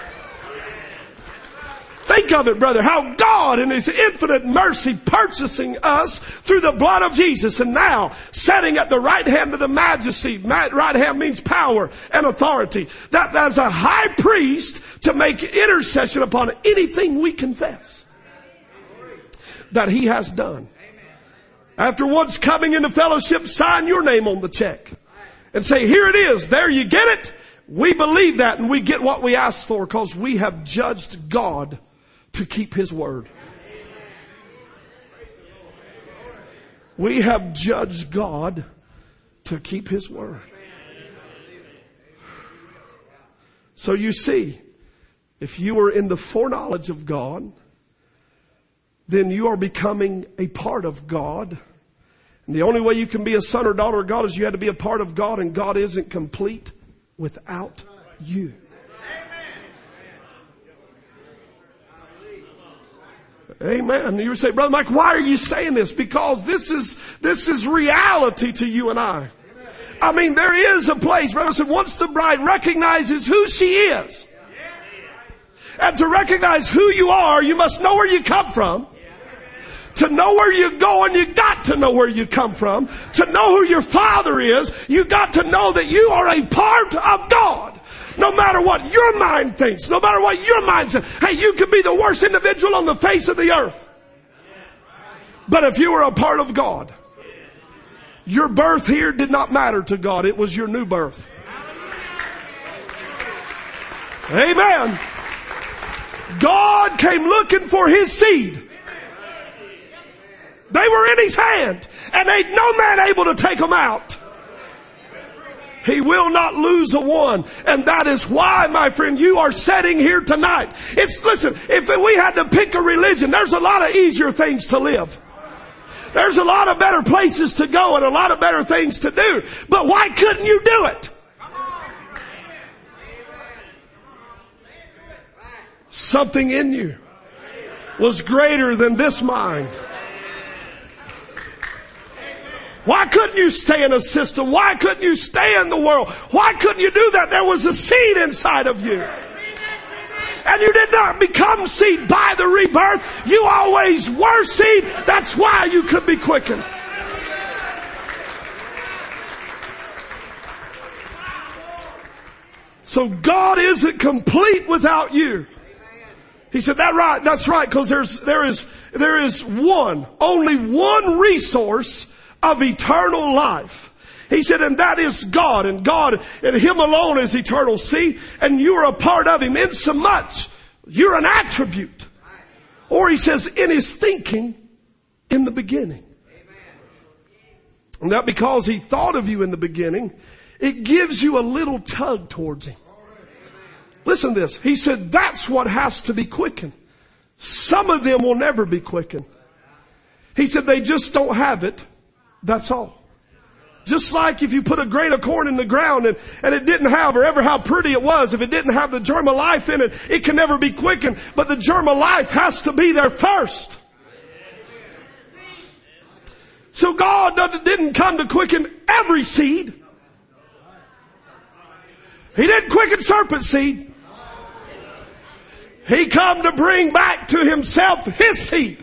Think of it, brother, how God in His infinite mercy purchasing us through the blood of Jesus, and now setting at the right hand of the majesty. Right hand means power and authority. That as a high priest to make intercession upon anything we confess that He has done. After once coming into fellowship, sign your name on the check and say, here it is. There you get it. We believe that, and we get what we asked for because we have judged God to keep His word. We have judged God to keep His word. So you see, if you are in the foreknowledge of God, then you are becoming a part of God. And the only way you can be a son or daughter of God is you had to be a part of God, and God isn't complete without you. Amen. You would say, Brother Mike, why are you saying this? Because this is, this is reality to you and I. I mean, there is a place, Brother said, once the bride recognizes who she is, and to recognize who you are, you must know where you come from. To know where you're going, you got to know where you come from. To know who your Father is, you got to know that you are a part of God. No matter what your mind thinks, no matter what your mind says. Hey, you could be the worst individual on the face of the earth. But if you were a part of God, your birth here did not matter to God. It was your new birth. Amen. God came looking for His seed. They were in His hand, and ain't no man able to take them out. He will not lose a one. And that is why, my friend, you are sitting here tonight. It's, listen, if we had to pick a religion, there's a lot of easier things to live. There's a lot of better places to go and a lot of better things to do. But why couldn't you do it? Something in you was greater than this mind. Why couldn't you stay in a system? Why couldn't you stay in the world? Why couldn't you do that? There was a seed inside of you. And you did not become seed by the rebirth. You always were seed. That's why you could be quickened. So God isn't complete without you. He said, that right, that's right, because there's, there is, there is one, only one resource of eternal life. He said, and that is God, and God and Him alone is eternal. See, and you're a part of Him insomuch you're an attribute. Or He says, in His thinking in the beginning. And that because He thought of you in the beginning, it gives you a little tug towards Him. Listen to this. He said, that's what has to be quickened. Some of them will never be quickened. He said, they just don't have it. That's all. Just like if you put a grain of corn in the ground and, and it didn't have, or ever how pretty it was, if it didn't have the germ of life in it, it can never be quickened. But the germ of life has to be there first. So God didn't come to quicken every seed. He didn't quicken serpent seed. He come to bring back to Himself His seed.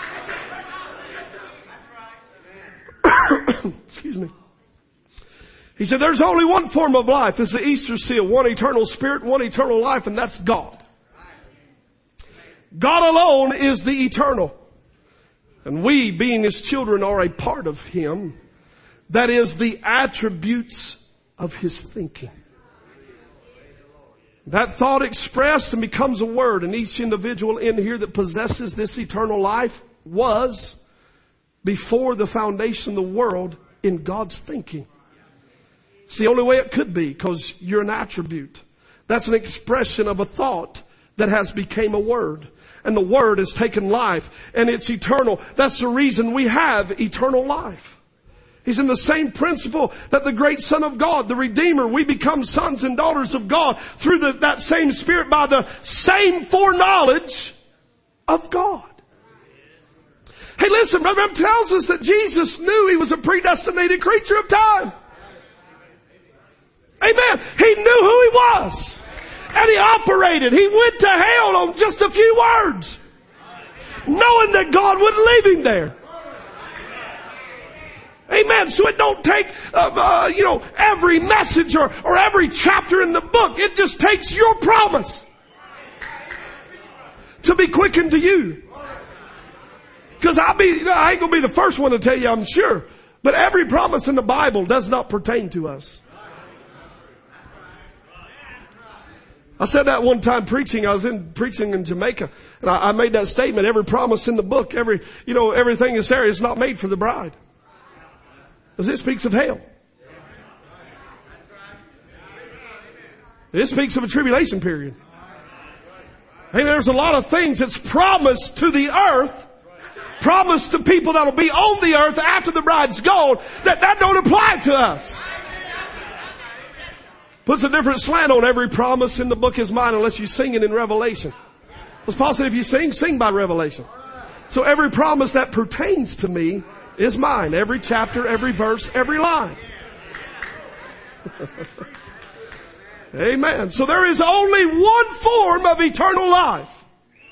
Excuse me. He said there's only one form of life. It's the Easter seal. One eternal spirit, one eternal life, and that's God. God alone is the eternal. And we, being His children, are a part of Him. That is the attributes of His thinking. That thought expressed and becomes a word. And each individual in here that possesses this eternal life was, before the foundation of the world, in God's thinking. It's the only way it could be, because you're an attribute. That's an expression of a thought that has become a word. And the word has taken life, and it's eternal. That's the reason we have eternal life. He's in the same principle that the great Son of God, the Redeemer, we become sons and daughters of God through the, that same Spirit by the same foreknowledge of God. Hey, listen, Brother Branham tells us that Jesus knew He was a predestinated creature of time. Amen. He knew who He was. And He operated. He went to hell on just a few words, knowing that God wouldn't leave Him there. Amen. So it don't take, uh, uh, you know, every message or, or every chapter in the book. It just takes your promise to be quickened to you. Because I'll be, you know, I ain't going to be the first one to tell you, I'm sure. But every promise in the Bible does not pertain to us. I said that one time preaching. I was in preaching in Jamaica, and I, I made that statement. Every promise in the book, every, you know, everything is there is not made for the bride. Because it speaks of hell. It speaks of a tribulation period. Hey, there's a lot of things that's promised to the earth, promised to people that'll be on the earth after the bride's gone, that that don't apply to us. Puts a different slant on every promise in the book is mine unless you sing it in Revelation. As Paul said, if you sing, sing by revelation. So every promise that pertains to me is mine. Every chapter, every verse, every line. Amen. So there is only one form of eternal life.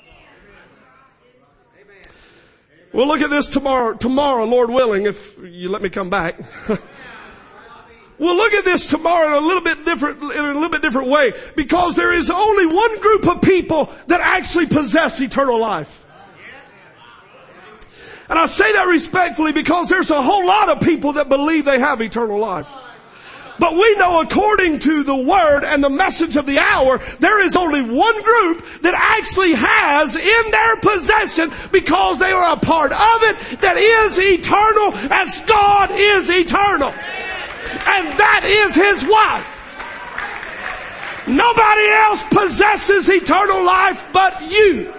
We'll look at this tomorrow, tomorrow, Lord willing, if you let me come back. We'll look at this tomorrow in a little bit different, in a little bit different way, because there is only one group of people that actually possess eternal life. And I say that respectfully because there's a whole lot of people that believe they have eternal life. But we know according to the word and the message of the hour, there is only one group that actually has in their possession, because they are a part of it, that is eternal as God is eternal. And that is His wife. Nobody else possesses eternal life but you.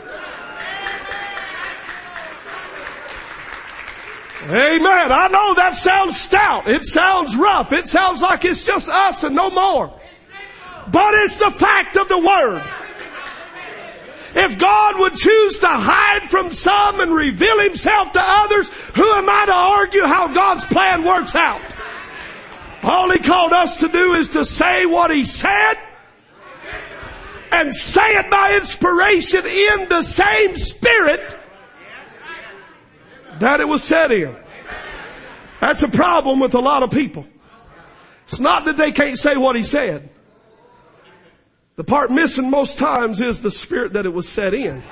Amen. I know that sounds stout. It sounds rough. It sounds like it's just us and no more. But it's the fact of the Word. If God would choose to hide from some and reveal Himself to others, who am I to argue how God's plan works out? All He called us to do is to say what He said, and say it by inspiration in the same Spirit that it was said in. That's a problem with a lot of people. It's not that they can't say what He said. The part missing most times is the Spirit that it was said in.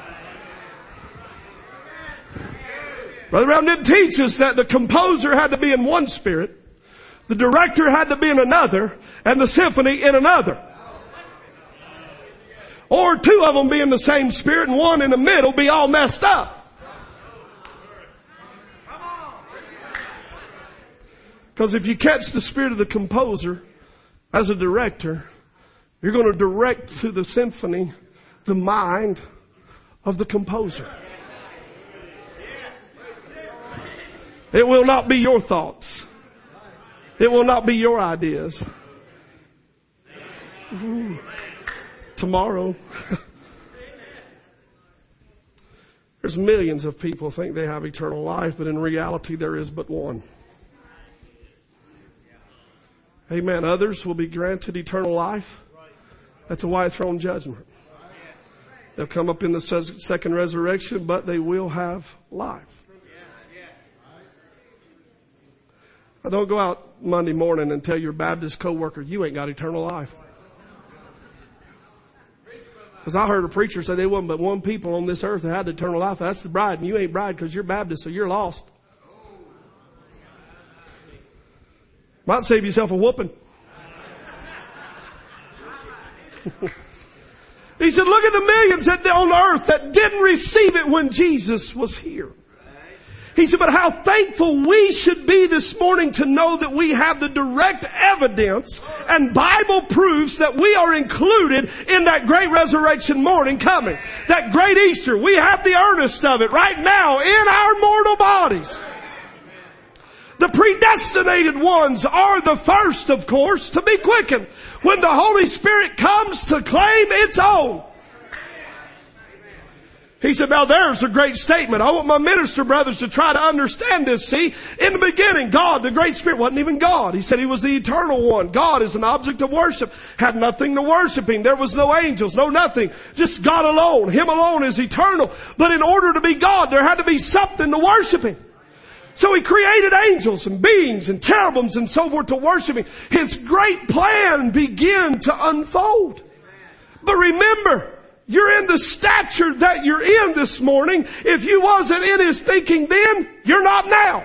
Brother Brown didn't teach us that the composer had to be in one spirit, the director had to be in another, and the symphony in another. Or two of them be in the same spirit and one in the middle be all messed up. Because if you catch the spirit of the composer as a director, you're going to direct to the symphony the mind of the composer. It will not be your thoughts. It will not be your ideas. Ooh, tomorrow. There's millions of people think they have eternal life, but in reality there is but one. Amen. Others will be granted eternal life at the white throne judgment. They'll come up in the second resurrection, but they will have life. Now, don't go out Monday morning and tell your Baptist coworker you ain't got eternal life. Because I heard a preacher say there wasn't but one people on this earth that had eternal life. That's the bride, and you ain't bride because you're Baptist, so you're lost. Might save yourself a whooping. He said, look at the millions that on earth that didn't receive it when Jesus was here. He said, but how thankful we should be this morning to know that we have the direct evidence and Bible proofs that we are included in that great resurrection morning coming. That great Easter. We have the earnest of it right now in our mortal bodies. The predestinated ones are the first, of course, to be quickened when the Holy Spirit comes to claim its own. He said, now there's a great statement. I want my minister brothers to try to understand this. See, in the beginning, God, the great Spirit, wasn't even God. He said He was the eternal one. God is an object of worship. Had nothing to worship Him. There was no angels, no nothing. Just God alone. Him alone is eternal. But in order to be God, there had to be something to worship Him. So He created angels and beings and cherubims and so forth to worship Him. His great plan began to unfold. But remember, you're in the stature that you're in this morning. If you wasn't in His thinking then, you're not now.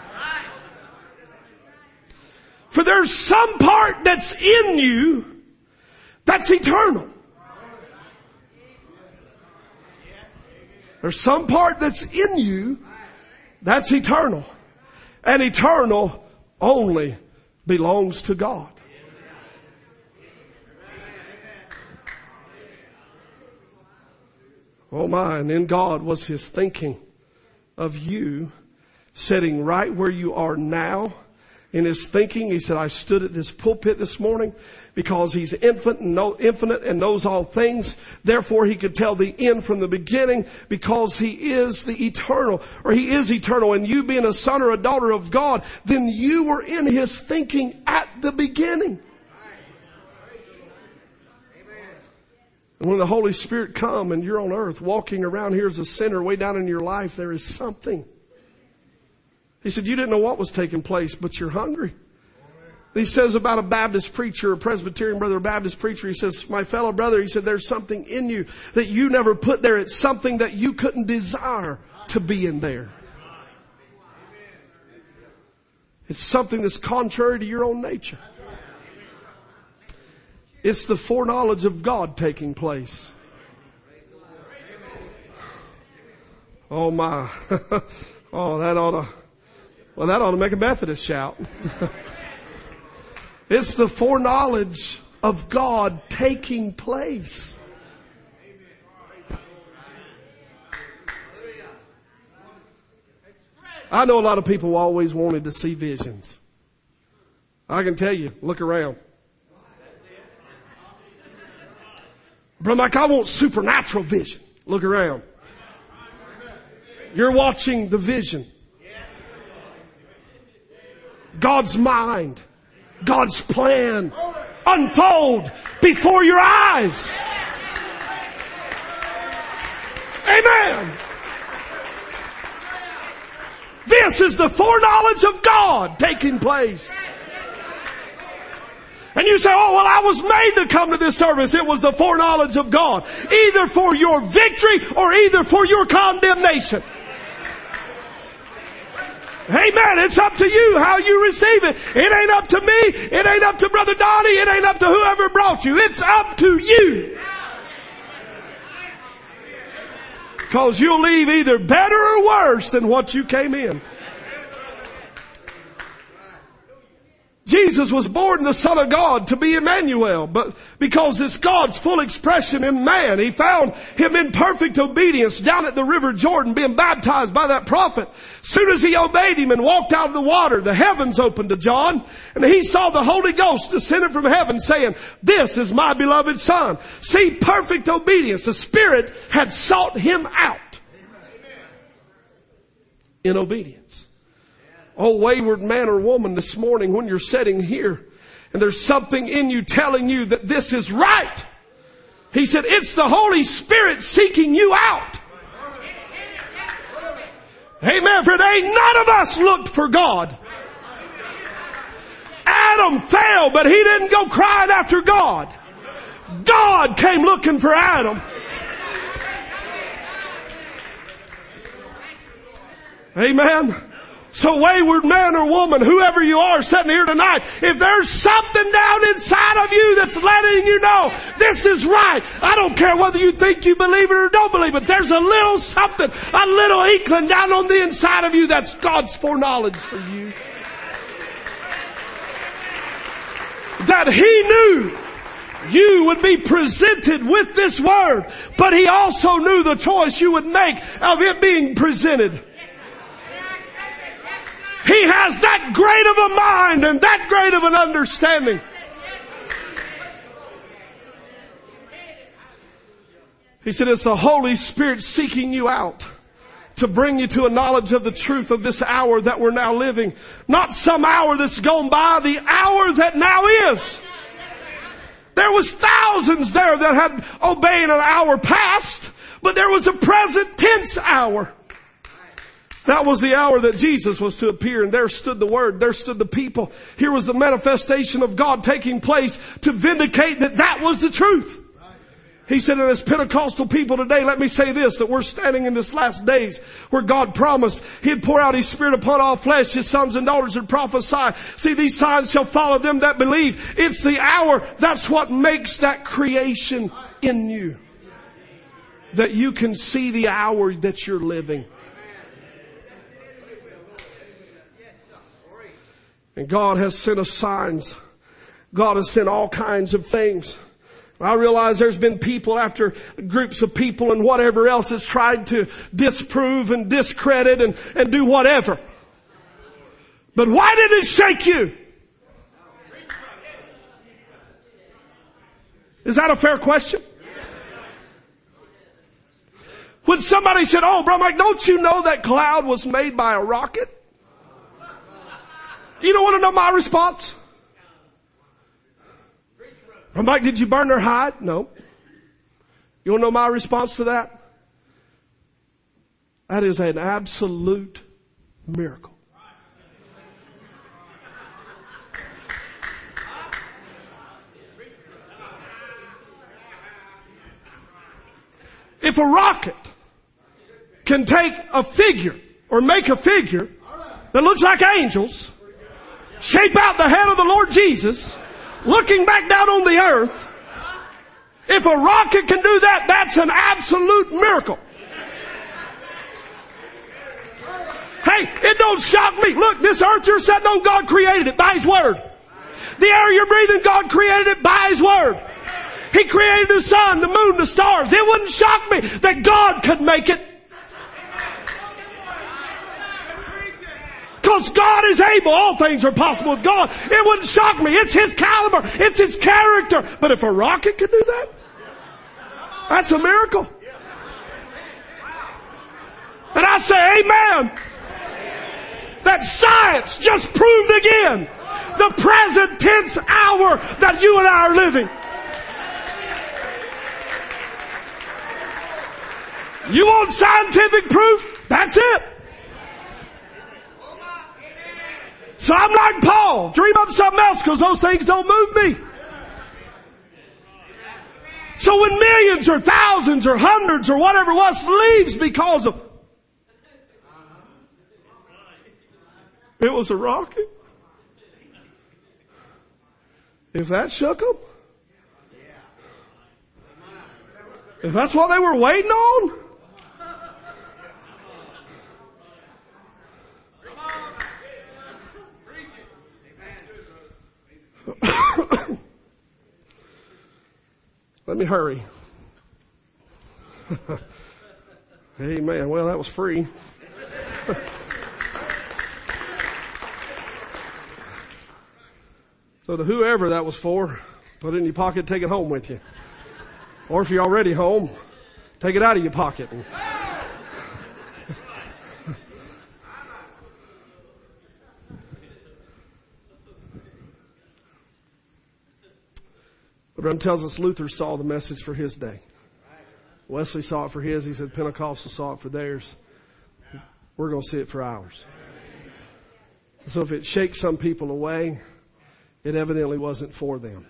For there's some part that's in you that's eternal. There's some part that's in you that's eternal. And eternal only belongs to God. Oh my, and in God was His thinking of you sitting right where you are now. In His thinking, He said, I stood at this pulpit this morning because He's infinite and, know, infinite and knows all things. Therefore, He could tell the end from the beginning because He is the eternal, or He is eternal. And you being a son or a daughter of God, then you were in His thinking at the beginning. And when the Holy Spirit come and you're on earth walking around here as a sinner way down in your life, there is something. He said, you didn't know what was taking place, but you're hungry. He says about a Baptist preacher, a Presbyterian brother, a Baptist preacher, he says, my fellow brother, he said, there's something in you that you never put there. It's something that you couldn't desire to be in there. It's something that's contrary to your own nature. It's the foreknowledge of God taking place. Oh my. Oh, that ought to, well, that ought to make a Methodist shout. It's the foreknowledge of God taking place. I know a lot of people always wanted to see visions. I can tell you, look around. Brother Mike, I want supernatural vision. Look around. You're watching the vision. God's mind, God's plan unfold before your eyes. Amen. This is the foreknowledge of God taking place. And you say, oh, well, I was made to come to this service. It was the foreknowledge of God. Either for your victory or either for your condemnation. Amen. It's up to you how you receive it. It ain't up to me. It ain't up to Brother Donnie. It ain't up to whoever brought you. It's up to you. Because you'll leave either better or worse than what you came in. Jesus was born the Son of God to be Emmanuel, but because it's God's full expression in man, He found Him in perfect obedience down at the River Jordan being baptized by that prophet. Soon as he obeyed Him and walked out of the water, the heavens opened to John, and he saw the Holy Ghost descending from heaven saying, this is my beloved Son. See, perfect obedience. The Spirit had sought Him out in obedience. Oh, wayward man or woman this morning when you're sitting here and there's something in you telling you that this is right. He said, it's the Holy Spirit seeking you out. Amen. For they, none of us looked for God. Adam fell, but he didn't go crying after God. God came looking for Adam. Amen. So wayward man or woman, whoever you are sitting here tonight, if there's something down inside of you that's letting you know this is right, I don't care whether you think you believe it or don't believe it, there's a little something, a little inkling down on the inside of you that's God's foreknowledge for you. That He knew you would be presented with this word, but He also knew the choice you would make of it being presented. He has that great of a mind and that great of an understanding. He said it's the Holy Spirit seeking you out to bring you to a knowledge of the truth of this hour that we're now living. Not some hour that's gone by, the hour that now is. There was thousands there that had obeyed an hour past, but there was a present tense hour. That was the hour that Jesus was to appear, and there stood the Word, there stood the people. Here was the manifestation of God taking place to vindicate that that was the truth. He said, and as Pentecostal people today, let me say this, that we're standing in this last days where God promised He'd pour out His Spirit upon all flesh, His sons and daughters would prophesy. See, these signs shall follow them that believe. It's the hour, that's what makes that creation in you. That you can see the hour that you're living. And God has sent us signs. God has sent all kinds of things. I realize there's been people after groups of people and whatever else that's tried to disprove and discredit and, and do whatever. But why did it shake you? Is that a fair question? When somebody said, oh, Brother Mike, don't you know that cloud was made by a rocket? You don't want to know my response? Brother Mike, did you burn their hide? No. You want to know my response to that? That is an absolute miracle. If a rocket can take a figure or make a figure that looks like angels, shape out the head of the Lord Jesus, looking back down on the earth, if a rocket can do that, that's an absolute miracle. Hey, it don't shock me. Look, this earth you're sitting on, God created it by His Word. The air you're breathing, God created it by His Word. He created the sun, the moon, the stars. It wouldn't shock me that God could make it. Because God is able. All things are possible with God. It wouldn't shock me. It's His caliber. It's His character. But if a rocket could do that, that's a miracle. And I say amen. That science just proved again the present tense hour that you and I are living. You want scientific proof? That's it. So I'm like Paul. Dream up something else because those things don't move me. So when millions or thousands or hundreds or whatever it was leaves because of... It was a rocket. If that shook them. If that's what they were waiting on. Let me hurry. Amen. Well, that was free. So to whoever that was for, put it in your pocket, take it home with you. Or if you're already home, take it out of your pocket. The Bible tells us Luther saw the message for his day. Wesley saw it for his. He said Pentecostals saw it for theirs. We're going to see it for ours. So if it shakes some people away, it evidently wasn't for them.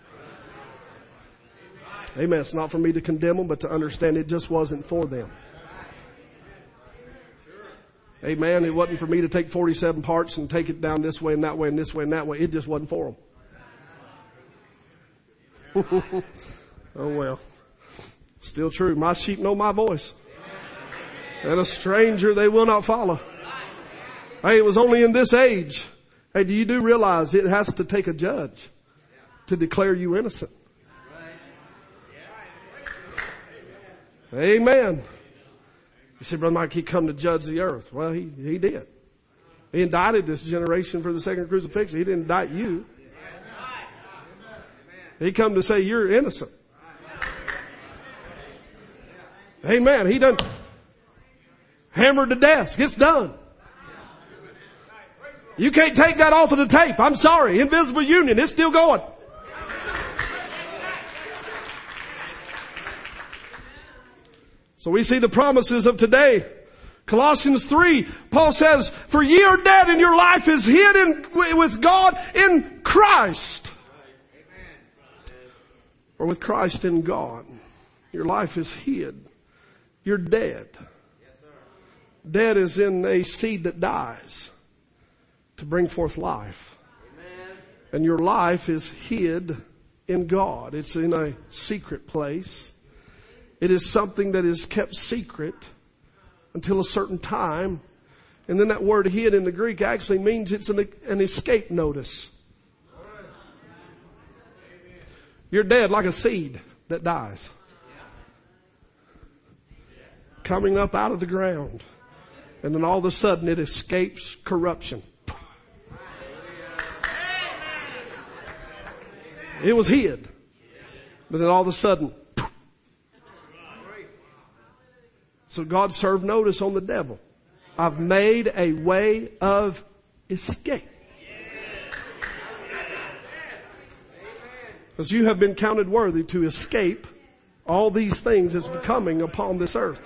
Amen. It's not for me to condemn them, but to understand it just wasn't for them. Amen. It wasn't for me to take forty-seven parts and take it down this way and that way and this way and that way. It just wasn't for them. Oh well. Still true. My sheep know my voice. And a stranger they will not follow. Hey, it was only in this age. Hey, do you do realize it has to take a judge to declare you innocent? Amen. You say, Brother Mike, He come to judge the earth. Well, he, he did. He indicted this generation for the second crucifixion. He didn't indict you. He come to say you're innocent. Amen. He done hammered to death. Gets done. You can't take that off of the tape. I'm sorry. Invisible union. It's still going. So we see the promises of today. Colossians three, Paul says, for ye are dead and your life is hid in, with God in Christ. Or with Christ in God. Your life is hid. You're dead. Dead is in a seed that dies to bring forth life. And your life is hid in God. It's in a secret place. It is something that is kept secret until a certain time. And then that word hid in the Greek actually means it's an, an escape notice. You're dead like a seed that dies. Coming up out of the ground. And then all of a sudden it escapes corruption. It was hid. But then all of a sudden. So God served notice on the devil. I've made a way of escape. Because you have been counted worthy to escape all these things that's coming upon this earth.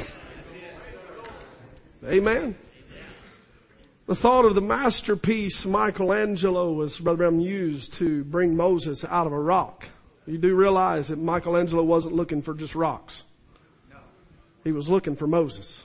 Amen. The thought of the masterpiece Michelangelo was, Brother Branham, used to bring Moses out of a rock. You do realize that Michelangelo wasn't looking for just rocks. He was looking for Moses.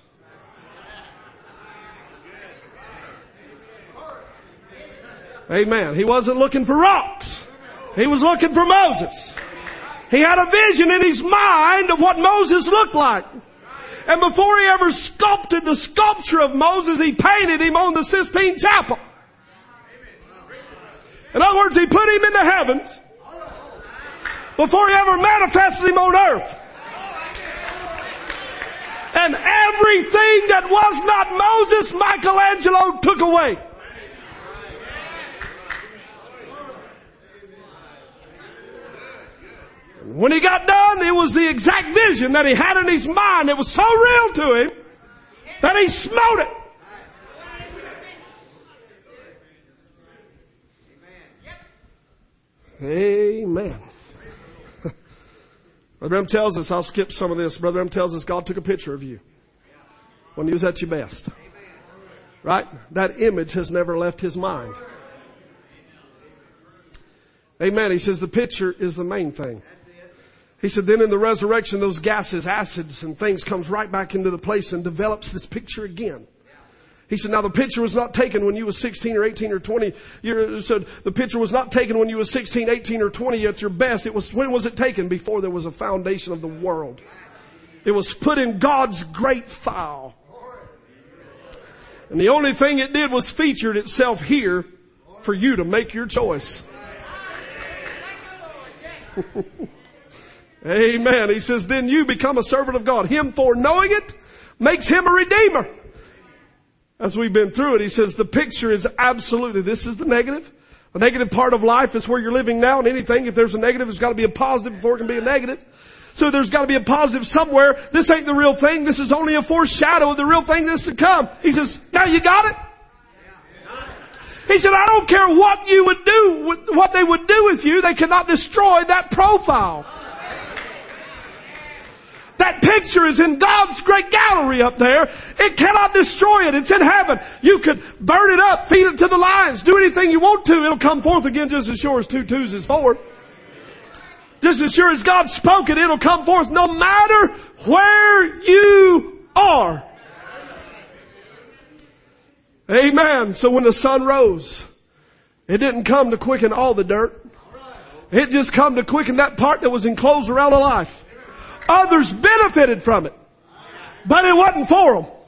Amen. He wasn't looking for rocks. He was looking for Moses. He had a vision in his mind of what Moses looked like. And before he ever sculpted the sculpture of Moses, he painted him on the Sistine Chapel. In other words, he put him in the heavens before he ever manifested him on earth. And everything that was not Moses, Michelangelo took away. When he got done, it was the exact vision that he had in his mind. It was so real to him that he smote it. Amen. Brother Branham tells us, I'll skip some of this. Brother Branham tells us God took a picture of you when you was at your best. Right? That image has never left his mind. Amen. He says the picture is the main thing. He said then in the resurrection, those gases, acids and things comes right back into the place and develops this picture again. He said, now the picture was not taken when you were sixteen or eighteen or twenty. You said the picture was not taken when you were sixteen, eighteen or twenty at your best. It was, when was it taken? Before there was a foundation of the world. It was put in God's great file. And the only thing it did was featured itself here for you to make your choice. Amen. He says, then you become a servant of God. Him foreknowing it makes him a redeemer. As we've been through it, he says the picture is absolutely, this is the negative. The negative part of life is where you're living now, and anything, if there's a negative, there's got to be a positive before it can be a negative. So there's got to be a positive somewhere. This ain't the real thing. This is only a foreshadow of the real thing that's to come. He says, now you got it? He said, I don't care what you would do, what they would do with you, they cannot destroy that profile. That picture is in God's great gallery up there. It cannot destroy it. It's in heaven. You could burn it up, feed it to the lions, do anything you want to. It'll come forth again just as sure as two twos is four. Just as sure as God spoke it, it'll come forth no matter where you are. Amen. So when the sun rose, it didn't come to quicken all the dirt. It just come to quicken that part that was enclosed around a life. Others benefited from it, but it wasn't for them.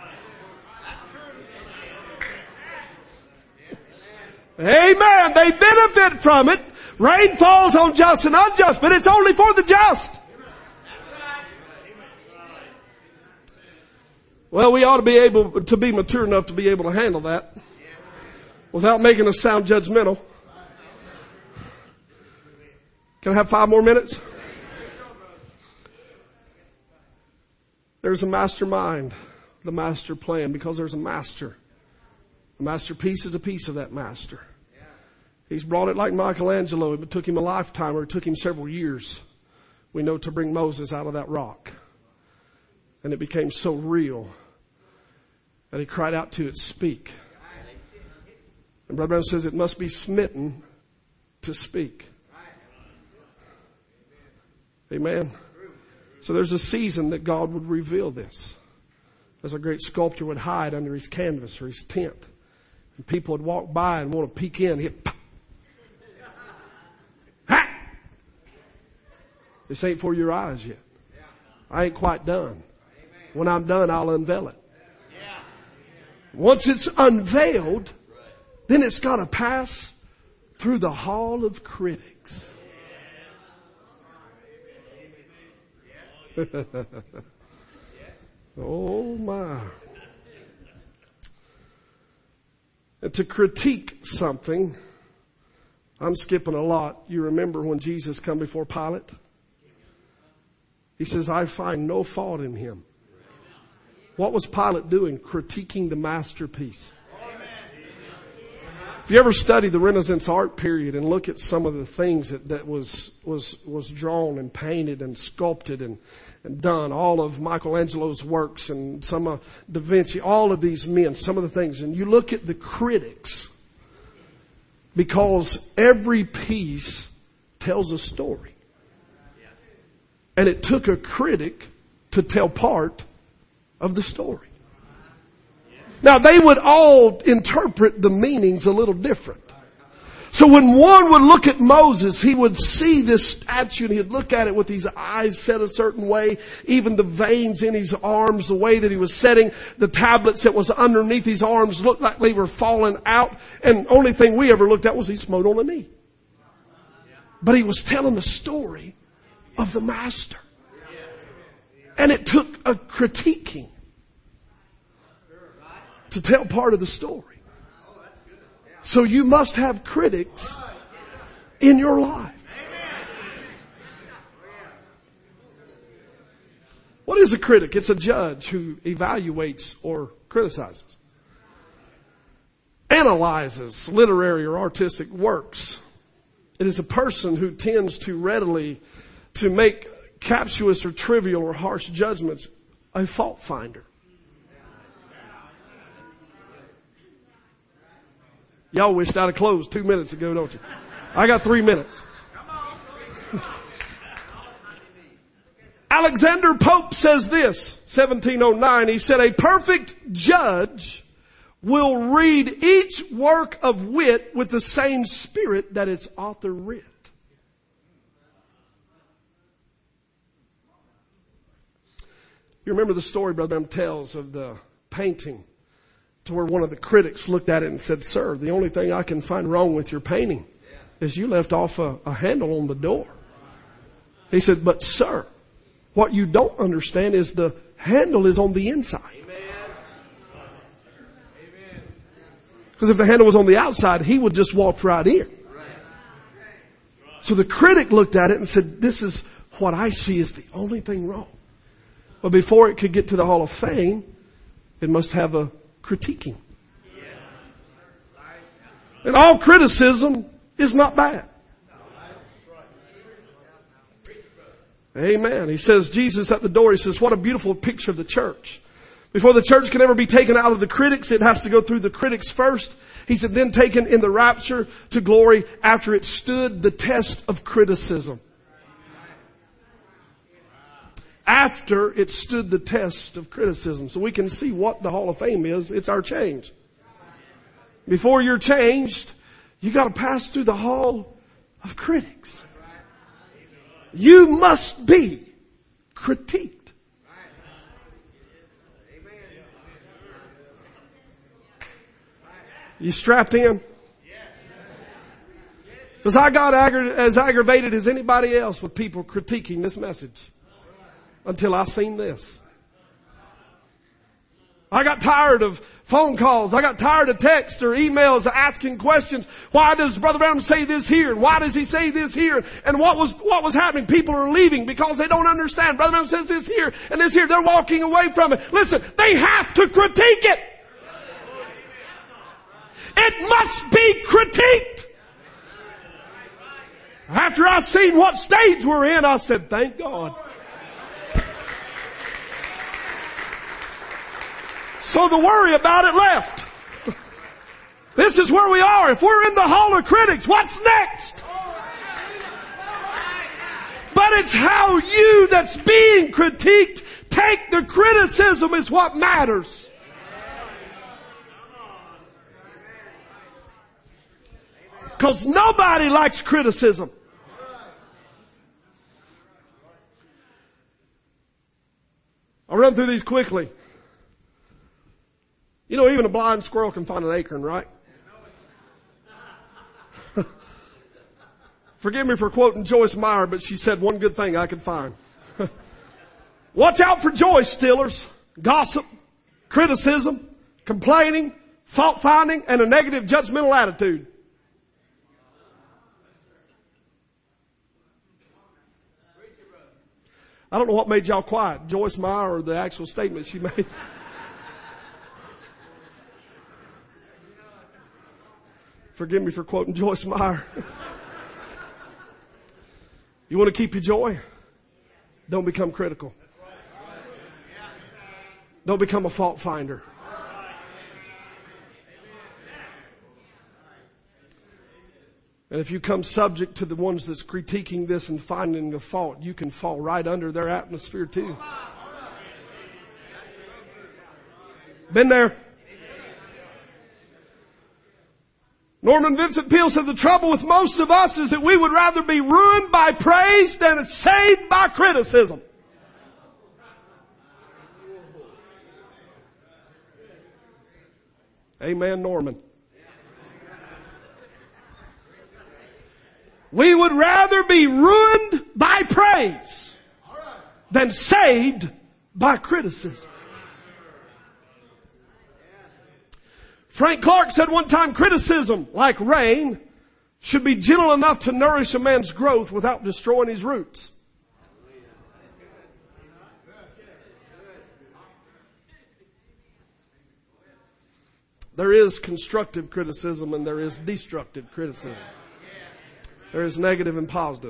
Amen. They benefit from it. Rain falls on just and unjust, but it's only for the just. Well, we ought to be able to be mature enough to be able to handle that without making us sound judgmental. Can I have five more minutes? There's a mastermind, the master plan, because there's a master. The masterpiece is a piece of that master. He's brought it like Michelangelo. It took him a lifetime, or it took him several years, we know, to bring Moses out of that rock. And it became so real that he cried out to it, speak. And Brother Branham says it must be smitten to speak. Amen. So there's a season that God would reveal this. As a great sculptor would hide under his canvas or his tent. And people would walk by and want to peek in. He'd pop. Ha! This ain't for your eyes yet. I ain't quite done. When I'm done, I'll unveil it. Once it's unveiled, then it's got to pass through the hall of critics. Oh my. And to critique something, I'm skipping a lot. You remember when Jesus come before Pilate? He says, I find no fault in him. What was Pilate doing? Critiquing the masterpiece. If you ever study the Renaissance art period and look at some of the things that, that was, was, was drawn and painted and sculpted and, and done, all of Michelangelo's works and some of Da Vinci, all of these men, some of the things, and you look at the critics, because every piece tells a story. And it took a critic to tell part of the story. Now they would all interpret the meanings a little different. So when one would look at Moses, he would see this statue and he'd look at it with his eyes set a certain way, even the veins in his arms, the way that he was setting the tablets that was underneath his arms looked like they were falling out. And only thing we ever looked at was he smote on the knee. But he was telling the story of the master. And it took a critiquing to tell part of the story. So you must have critics in your life. What is a critic? It's a judge who evaluates or criticizes, analyzes literary or artistic works. It is a person who tends to readily to make captious or trivial or harsh judgments, a fault finder. Y'all wished I'd have closed two minutes ago, don't you? I got three minutes. Alexander Pope says this, seventeen oh nine, he said, a perfect judge will read each work of wit with the same spirit that its author writ. You remember the story Brother Branham tells of the painting to where one of the critics looked at it and said, sir, the only thing I can find wrong with your painting is you left off a, a handle on the door. He said, but sir, what you don't understand is the handle is on the inside. Because if the handle was on the outside, he would just walk right in. So the critic looked at it and said, this is what I see is the only thing wrong. But before it could get to the Hall of Fame, it must have a critiquing. And all criticism is not bad. Amen. He says, Jesus at the door, he says, what a beautiful picture of the church. Before the church can ever be taken out of the critics, it has to go through the critics first. He said, then taken in the rapture to glory after it stood the test of criticism. After it stood the test of criticism. So we can see what the Hall of Fame is. It's our change. Before you're changed, you got to pass through the Hall of Critics. You must be critiqued. You strapped in? Because I got aggra- as aggravated as anybody else with people critiquing this message. Until I seen this. I got tired of phone calls. I got tired of texts or emails asking questions. Why does Brother Branham say this here? And why does he say this here? And what was, what was happening? People are leaving because they don't understand. Brother Branham says this here and this here. They're walking away from it. Listen, they have to critique it. It must be critiqued. After I seen what stage we're in, I said, thank God. So the worry about it left. This is where we are. If we're in the Hall of Critics, what's next? But it's how you that's being critiqued take the criticism is what matters. Because nobody likes criticism. I'll run through these quickly. You know, even a blind squirrel can find an acorn, right? Forgive me for quoting Joyce Meyer, but she said one good thing I could find. Watch out for joy stealers, gossip, criticism, complaining, fault finding, and a negative judgmental attitude. I don't know what made y'all quiet, Joyce Meyer or the actual statement she made. Forgive me for quoting Joyce Meyer. You want to keep your joy? Don't become critical. Don't become a fault finder. And if you come subject to the ones that's critiquing this and finding the fault, you can fall right under their atmosphere too. Been there. Norman Vincent Peale said the trouble with most of us is that we would rather be ruined by praise than saved by criticism. Amen, Norman. We would rather be ruined by praise than saved by criticism. Frank Clark said one time, criticism, like rain, should be gentle enough to nourish a man's growth without destroying his roots. There is constructive criticism and there is destructive criticism. There is negative and positive.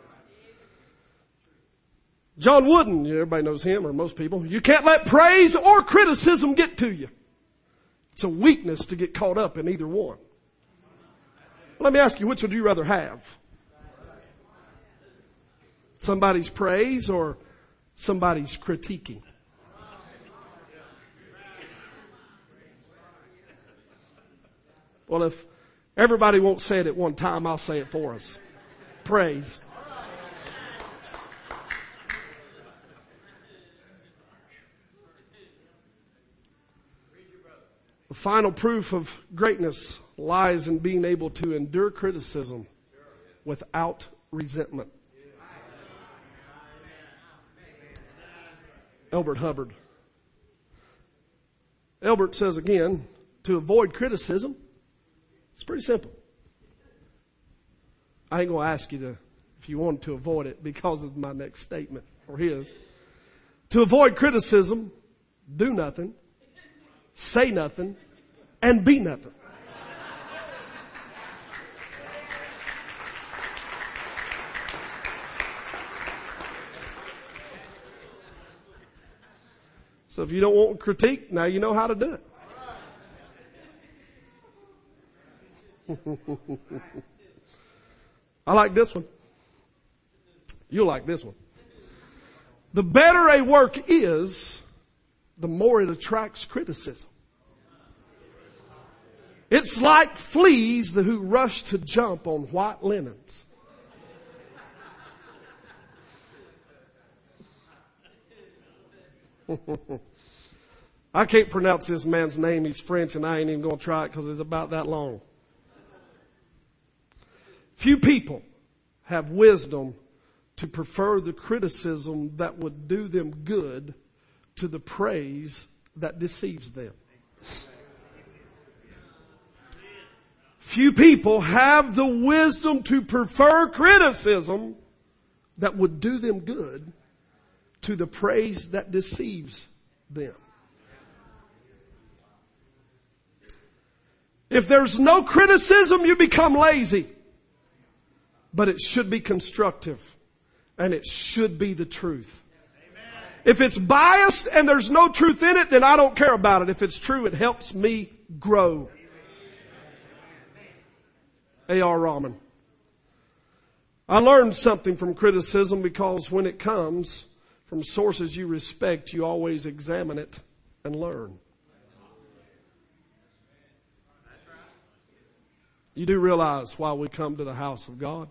John Wooden, everybody knows him or most people. You can't let praise or criticism get to you. It's a weakness to get caught up in either one. Let me ask you, which would you rather have? Somebody's praise or somebody's critiquing? Well, if everybody won't say it at one time, I'll say it for us. Praise. The final proof of greatness lies in being able to endure criticism without resentment. Elbert Hubbard. Elbert says again, to avoid criticism, it's pretty simple. I ain't going to ask you to, if you want to avoid it because of my next statement or his. To avoid criticism, do nothing, say nothing, and be nothing. So if you don't want critique, now you know how to do it. I like this one. You'll like this one. The better a work is, the more it attracts criticism. It's like fleas who rush to jump on white linens. I can't pronounce this man's name. He's French and I ain't even going to try it because it's about that long. Few people have wisdom to prefer the criticism that would do them good to the praise that deceives them. Few people have the wisdom to prefer criticism that would do them good to the praise that deceives them. If there's no criticism, you become lazy. But it should be constructive. And it should be the truth. If it's biased and there's no truth in it, then I don't care about it. If it's true, it helps me grow. A R Rahman. I learned something from criticism because when it comes from sources you respect, you always examine it and learn. You do realize why we come to the house of God?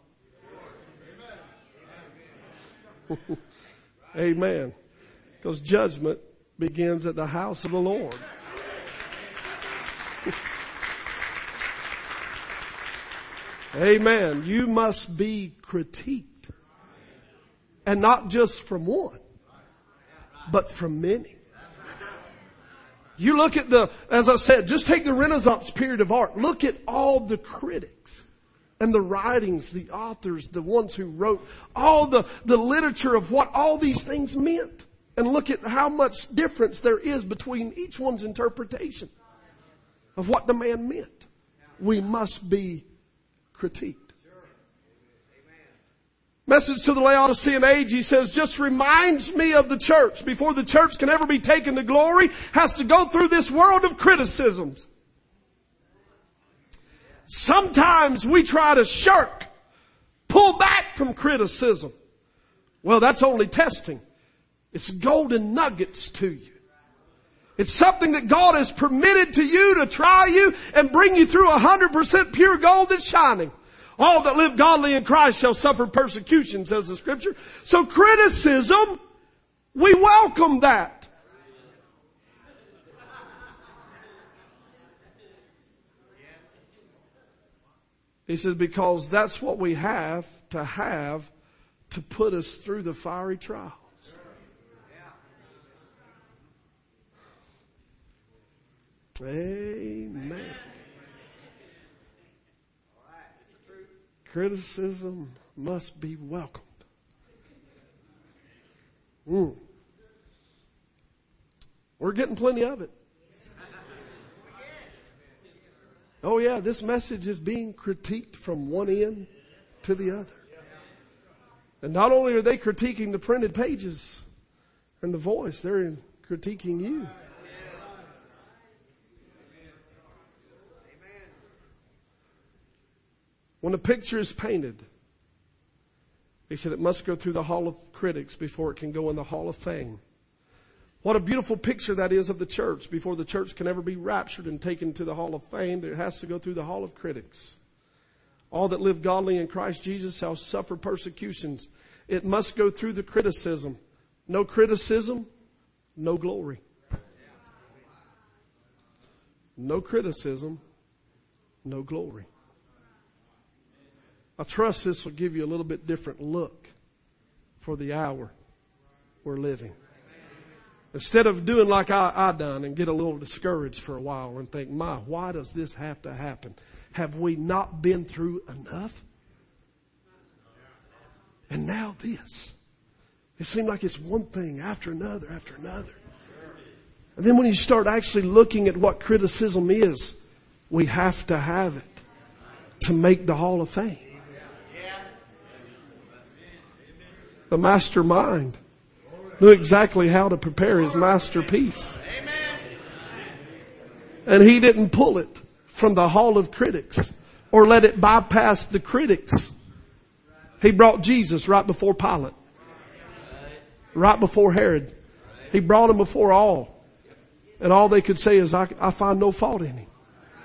Amen. Because judgment begins at the house of the Lord. Amen. You must be critiqued. And not just from one. but from many. You look at the, as I said, just take the Renaissance period of art. Look at all the critics and the writings, the authors, the ones who wrote, all the, the literature of what all these things meant. And look at how much difference there is between each one's interpretation of what the man meant. We must be critiqued. Message to the Laodicean age, he says, just reminds me of the church. Before the church can ever be taken to glory, has to go through this world of criticisms. Sometimes we try to shirk, pull back from criticism. Well, that's only testing. It's golden nuggets to you. It's something that God has permitted to you to try you and bring you through a hundred percent pure gold that's shining. All that live godly in Christ shall suffer persecution, says the scripture. So criticism, we welcome that. He says, because that's what we have to have to put us through the fiery trials. Amen. Criticism must be welcomed. Mm. We're getting plenty of it. Oh yeah, this message is being critiqued from one end to the other. And not only are they critiquing the printed pages and the voice, they're critiquing you. When a picture is painted, he said it must go through the hall of critics before it can go in the hall of fame. What a beautiful picture that is of the church. Before the church can ever be raptured and taken to the hall of fame, it has to go through the hall of critics. All that live godly in Christ Jesus shall suffer persecutions. It must go through the criticism. No criticism, no glory. No criticism, no glory. I trust this will give you a little bit different look for the hour we're living. Instead of doing like I, I done and get a little discouraged for a while and think, my, why does this have to happen? Have we not been through enough? And now this. It seemed like it's one thing after another after another. And then when you start actually looking at what criticism is, we have to have it to make the Hall of Fame. The mastermind knew exactly how to prepare his masterpiece. And he didn't pull it from the hall of critics or let it bypass the critics. He brought Jesus right before Pilate, right before Herod. He brought him before all. And all they could say is, I, I find no fault in him.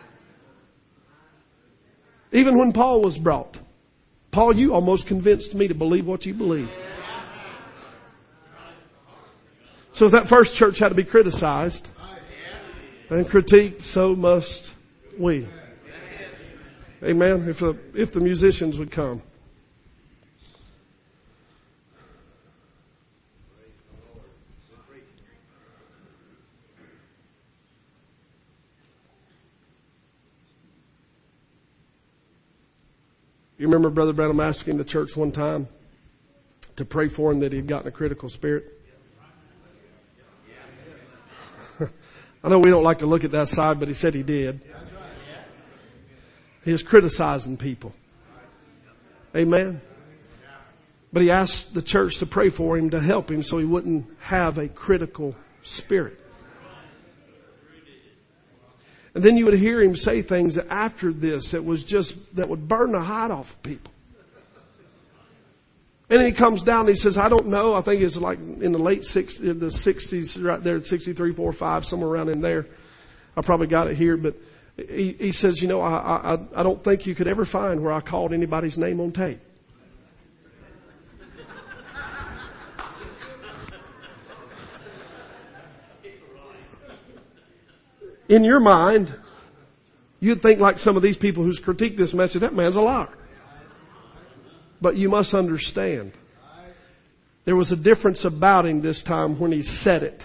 Even when Paul was brought, Paul, you almost convinced me to believe what you believe. So if that first church had to be criticized and critiqued, so must we. Amen. If the, if the musicians would come. You remember Brother Branham asking the church one time to pray for him that he'd gotten a critical spirit? I know we don't like to look at that side, but he said he did. He was criticizing people. Amen. But he asked the church to pray for him to help him so he wouldn't have a critical spirit. And then you would hear him say things after this that was just, that would burn the hide off of people. And then he comes down and he says, I don't know. I think it's like in the late sixties, the sixties, right there at sixty-three, four, five, somewhere around in there. I probably got it here, but he, he says, you know, I, I, I don't think you could ever find where I called anybody's name on tape. In your mind, you'd think like some of these people who's critiqued this message, that man's a liar. But you must understand, There was a difference about him this time when he said it.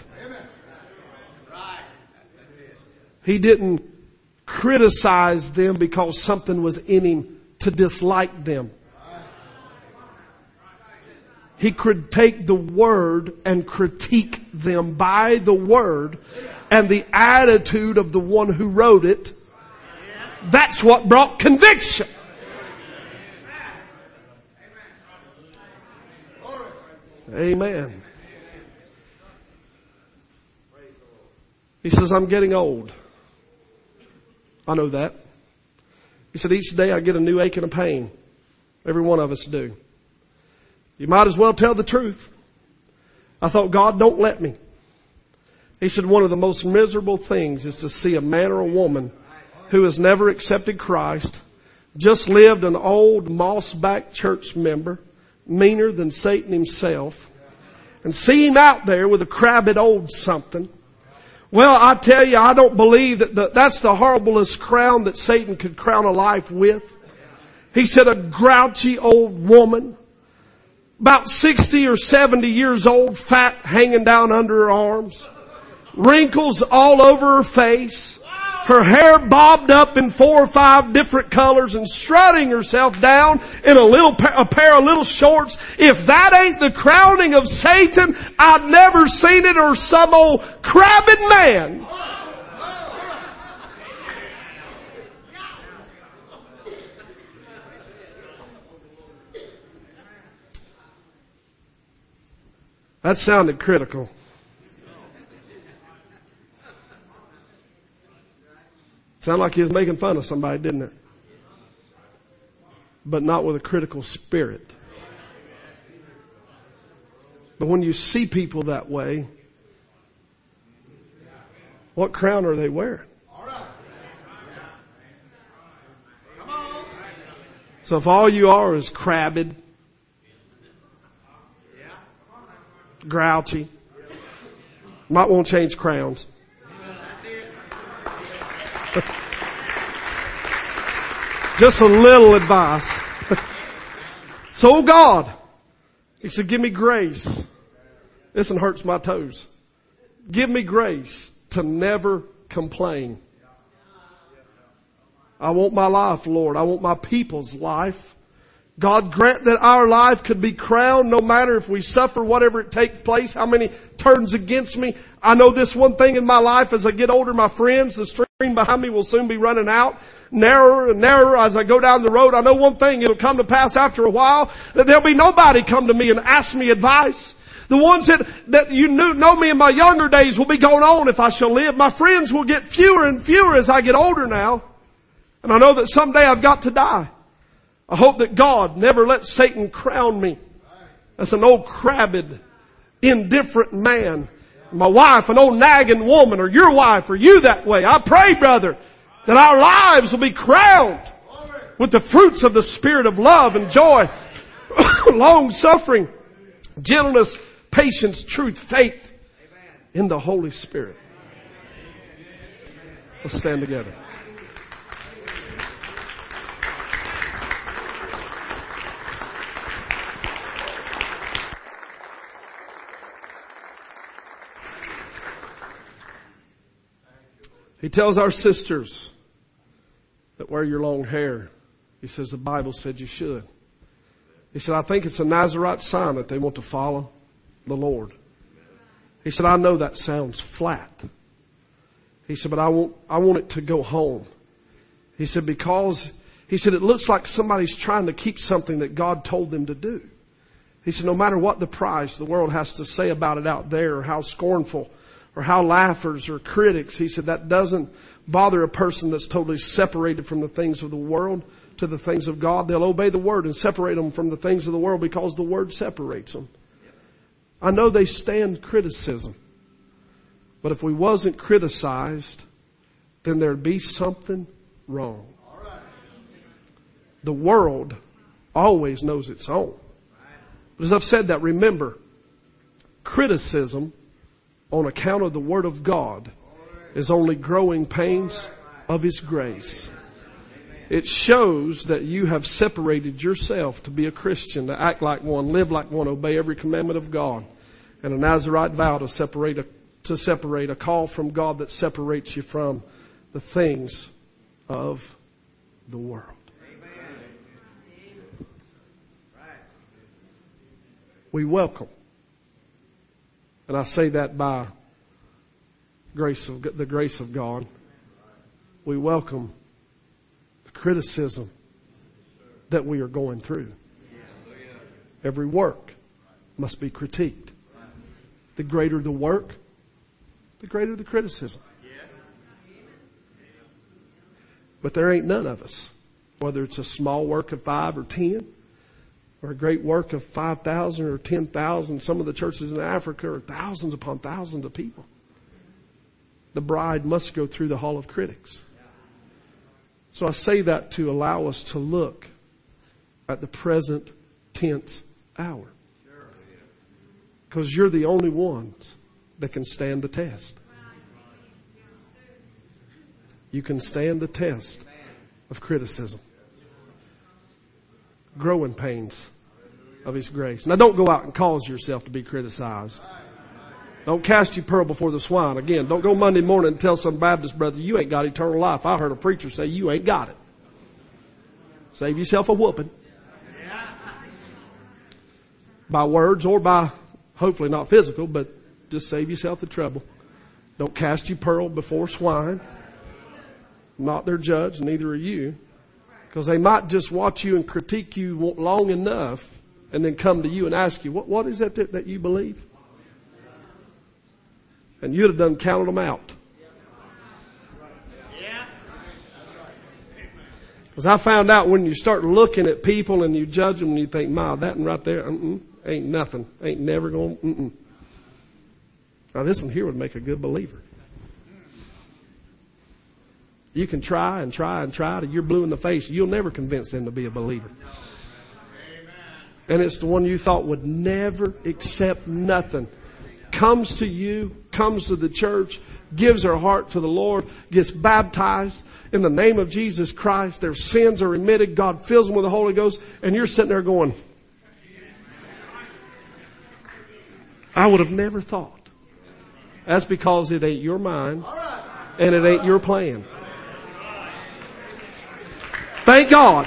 He didn't criticize them because something was in him to dislike them. He could take the word and critique them by the word and the attitude of the one who wrote it. That's what brought conviction. Amen. He says, I'm getting old. I know that. He said, each day I get a new ache and a pain. Every one of us do. You might as well tell the truth. I thought, God, don't let me. He said, one of the most miserable things is to see a man or a woman who has never accepted Christ, just lived an old moss-backed church member, meaner than Satan himself, and see him out there with a crabbed old something. Well, I tell you, I don't believe that the, that's the horriblest crown that Satan could crown a life with. He said a grouchy old woman, about sixty or seventy years old, fat hanging down under her arms, wrinkles all over her face, her hair bobbed up in four or five different colors and strutting herself down in a little a pair of little shorts. If that ain't the crowning of Satan, I've never seen it, or some old crabbed man. That sounded critical. Sounded like he was making fun of somebody, didn't it? But not with a critical spirit. But when you see people that way, what crown are they wearing? So if all you are is crabbed, grouchy, might want to change crowns. Just a little advice. So God, He said, give me grace. This one hurts my toes. Give me grace to never complain. I want my life, Lord. I want my people's life. God, grant that our life could be crowned no matter if we suffer whatever it takes place, how many turns against me. I know this one thing in my life: as I get older, my friends, the stream behind me will soon be running out. Narrower and narrower as I go down the road. I know one thing, it'll come to pass after a while that there'll be nobody come to me and ask me advice. The ones that, that you knew, know me in my younger days will be going on if I shall live. My friends will get fewer and fewer as I get older now. And I know that someday I've got to die. I hope that God never lets Satan crown me as an old crabbed, indifferent man. My wife, an old nagging woman, or your wife, or you that way. I pray, brother, that our lives will be crowned with the fruits of the Spirit of love and joy, long suffering, gentleness, patience, truth, faith in the Holy Spirit. Let's stand together. He tells our sisters that wear your long hair. He says the Bible said you should. He said, I think it's a Nazarite sign that they want to follow the Lord. He said, I know that sounds flat. He said, but I want, I want it to go home. He said, because, he said, it looks like somebody's trying to keep something that God told them to do. He said, no matter what the price the world has to say about it out there, or how scornful, or how laughers or critics, he said, that doesn't bother a person that's totally separated from the things of the world to the things of God. They'll obey the Word and separate them from the things of the world because the Word separates them. I know they stand criticism, but if we wasn't criticized, then there'd be something wrong. The world always knows its own. But as I've said that, remember, criticism on account of the Word of God is only growing pains of His grace. It shows that you have separated yourself to be a Christian, to act like one, live like one, obey every commandment of God. And a Nazirite vow to separate, a, to separate, a call from God that separates you from the things of the world. We welcome, and I say that by grace of the grace of God, we welcome the criticism that we are going through. Every work must be critiqued. The greater the work, the greater the criticism. But there ain't none of us, whether it's a small work of five or ten, or a great work of five thousand or ten thousand. Some of the churches in Africa are thousands upon thousands of people. The bride must go through the hall of critics. So I say that to allow us to look at the present tense hour. Because you're the only ones that can stand the test. You can stand the test of criticism. Growing pains of His grace. Now don't go out and cause yourself to be criticized. Don't cast your pearl before the swine. Again, don't go Monday morning and tell some Baptist brother, you ain't got eternal life. I heard a preacher say, you ain't got it. Save yourself a whooping. By words or by, hopefully not physical, but just save yourself the trouble. Don't cast your pearl before swine. I'm not their judge, neither are you. Because they might just watch you and critique you long enough and then come to you and ask you, what, what is that that you believe? And you'd have done counted them out. Because I found out when you start looking at people and you judge them and you think, my, that one right there, mm-mm, ain't nothing. Ain't never going, mm-mm. Now this one here would make a good believer. You can try and try and try till you're blue in the face. You'll never convince them to be a believer. And it's the one you thought would never accept nothing. Comes to you, comes to the church, gives her heart to the Lord, gets baptized in the name of Jesus Christ. Their sins are remitted. God fills them with the Holy Ghost. And you're sitting there going, I would have never thought. That's because it ain't your mind and it ain't your plan. Thank God.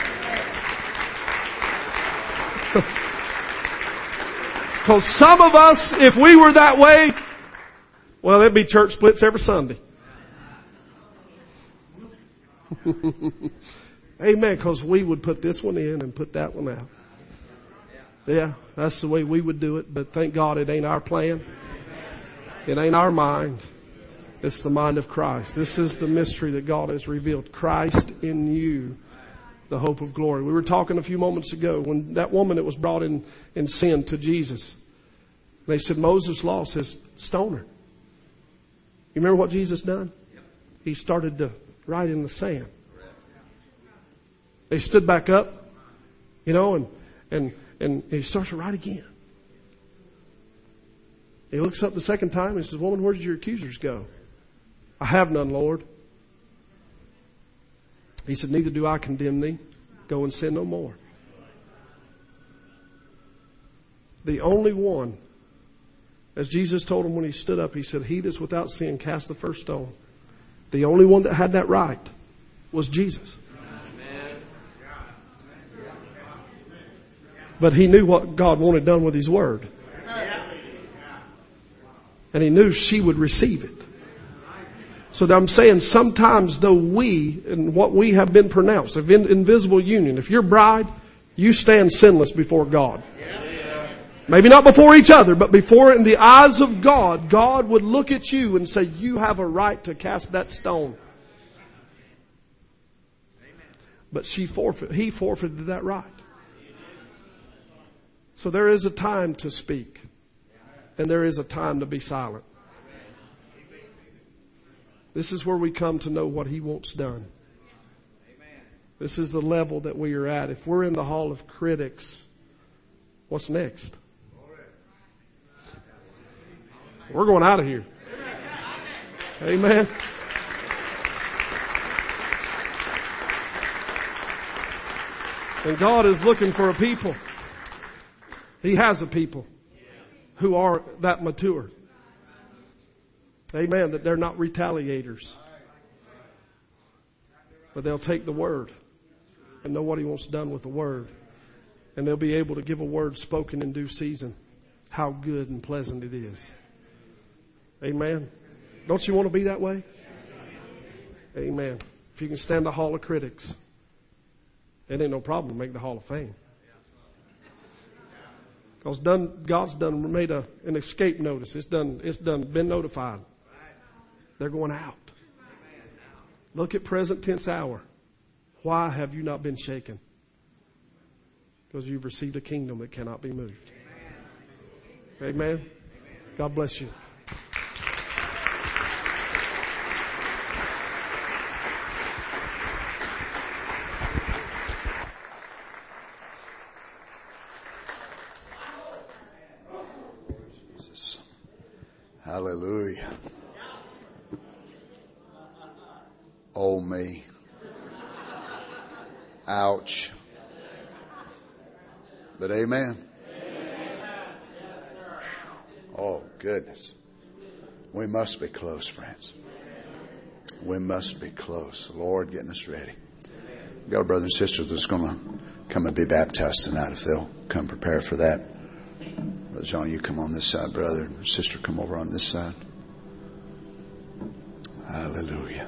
Because some of us, if we were that way, well, there'd be church splits every Sunday. Amen. Because we would put this one in and put that one out. Yeah, that's the way we would do it. But thank God it ain't our plan. It ain't our mind. It's the mind of Christ. This is the mystery that God has revealed. Christ in you, the hope of glory. We were talking a few moments ago when that woman that was brought in, in sin to Jesus. They said, Moses' law says, stone her. You remember what Jesus done? He started to write in the sand. They stood back up, you know, and, and, and he starts to write again. He looks up the second time and says, woman, where did your accusers go? I have none, Lord. He said, neither do I condemn thee. Go and sin no more. The only one, as Jesus told him when he stood up, he said, he that's without sin cast the first stone. The only one that had that right was Jesus. Amen. But he knew what God wanted done with His Word. And he knew she would receive it. So I'm saying sometimes though we, and what we have been pronounced, of invisible union, if you're bride, you stand sinless before God. Maybe not before each other, but before in the eyes of God, God would look at you and say, you have a right to cast that stone. But she forfeit, he forfeited that right. So there is a time to speak. And there is a time to be silent. This is where we come to know what He wants done. This is the level that we are at. If we're in the hall of critics, what's next? We're going out of here. Amen. And God is looking for a people. He has a people who are that mature. Amen. That they're not retaliators. But they'll take the word and know what He wants done with the word. And they'll be able to give a word spoken in due season. How good and pleasant it is. Amen. Don't you want to be that way? Amen. If you can stand the hall of critics, it ain't no problem to make the hall of fame. Because done, God's done made a, an escape notice. It's done, it's done, been notified. They're going out. Look at present tense hour. Why have you not been shaken? Because you've received a kingdom that cannot be moved. Amen. God bless you. Jesus. Hallelujah. Oh me. Ouch. But amen. Oh, goodness. We must be close, friends. We must be close. The Lord getting us ready. We've got a brother and sister that's going to come and be baptized tonight if they'll come prepared for that. Brother John, you come on this side, brother. Sister, come over on this side. Hallelujah.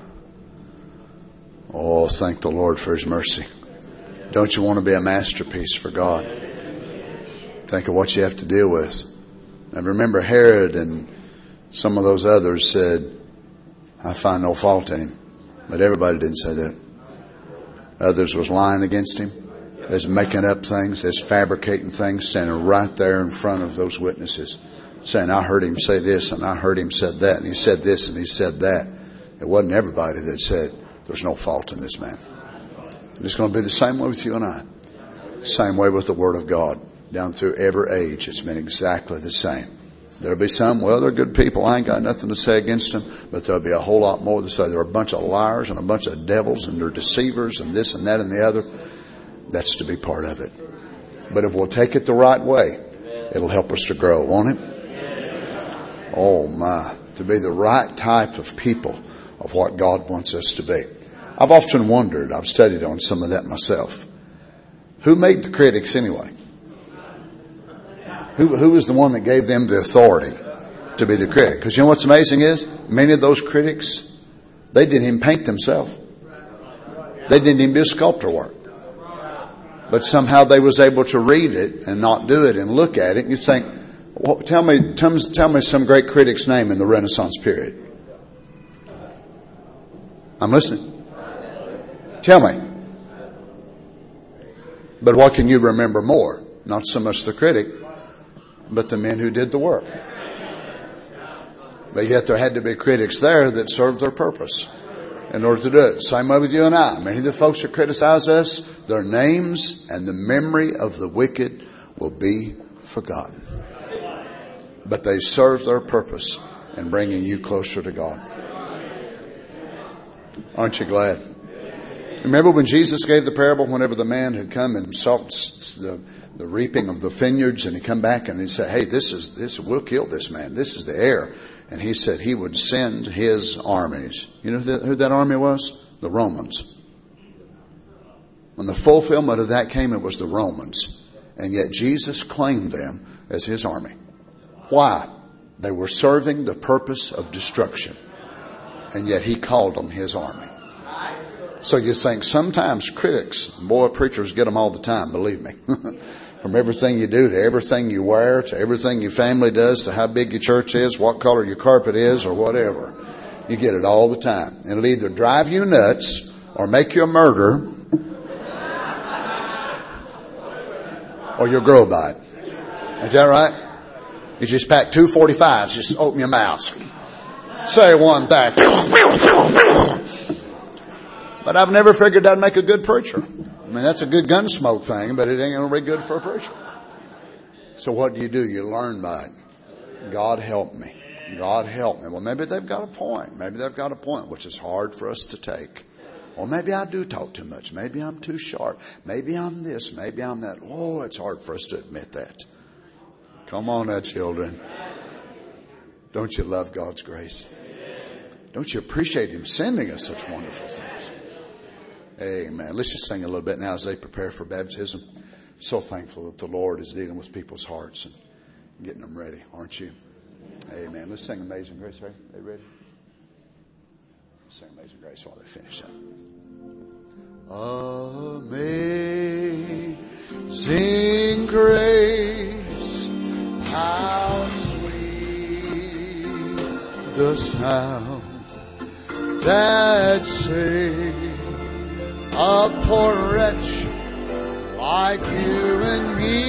Oh, thank the Lord for His mercy. Don't you want to be a masterpiece for God? Think of what you have to deal with. And remember, Herod and some of those others said, I find no fault in him. But everybody didn't say that. Others was lying against him. They was making up things. They was fabricating things, standing right there in front of those witnesses, saying, I heard him say this, and I heard him said that, and he said this, and he said that. It wasn't everybody that said, there's no fault in this man. It's going to be the same way with you and I. Same way with the Word of God. Down through every age, it's been exactly the same. There'll be some, well, they're good people. I ain't got nothing to say against them. But there'll be a whole lot more to say. They're a bunch of liars and a bunch of devils and they're deceivers and this and that and the other. That's to be part of it. But if we'll take it the right way, it'll help us to grow, won't it? Oh my, to be the right type of people of what God wants us to be. I've often wondered, I've studied on some of that myself. Who made the critics anyway? Who, who was the one that gave them the authority to be the critic? Because you know what's amazing is, many of those critics, they didn't even paint themselves. They didn't even do sculptor work. But somehow they was able to read it and not do it and look at it. And you think, well, tell me, tell me, tell me some great critic's name in the Renaissance period. I'm listening. Tell me. But what can you remember more? Not so much the critic, but the men who did the work. But yet there had to be critics there that served their purpose in order to do it. Same way with you and I. Many of the folks that criticize us, their names and the memory of the wicked will be forgotten. But they serve their purpose in bringing you closer to God. Aren't you glad? Remember when Jesus gave the parable, whenever the man had come and saw the, the reaping of the vineyards, and he come back and he said, hey, this is this we'll kill this man. This is the heir. And he said he would send his armies. You know who that, who that army was? The Romans. When the fulfillment of that came, it was the Romans. And yet Jesus claimed them as his army. Why? They were serving the purpose of destruction. And yet he called them his army. So you think sometimes critics, boy, preachers get them all the time, believe me. From everything you do to everything you wear to everything your family does to how big your church is, what color your carpet is or whatever. You get it all the time. It'll either drive you nuts or make you a murderer or you'll grow by it. Is that right? You just pack two forty-fives, just open your mouth. Say one thing. But I've never figured that'd make a good preacher. I mean, that's a good gun smoke thing, but it ain't going to be good for a preacher. So what do you do? You learn by it. God help me. God help me. Well, maybe they've got a point. Maybe they've got a point, which is hard for us to take. Or maybe I do talk too much. Maybe I'm too sharp. Maybe I'm this. Maybe I'm that. Oh, it's hard for us to admit that. Come on now, children. Don't you love God's grace? Don't you appreciate Him sending us such wonderful things? Amen. Let's just sing a little bit now as they prepare for baptism. So thankful that the Lord is dealing with people's hearts and getting them ready, aren't you? Amen. Let's sing Amazing Grace. Are they ready? Let's sing Amazing Grace while they finish up. Amazing grace, how sweet the sound that saved a poor wretch like you and me.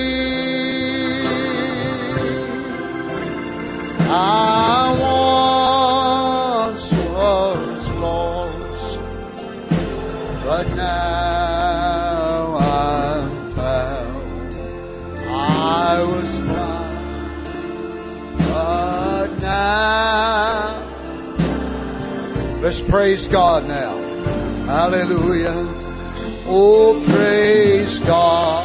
I once was lost, but now I'm found. I was blind, but now. Let's praise God now. Hallelujah. Oh, praise God.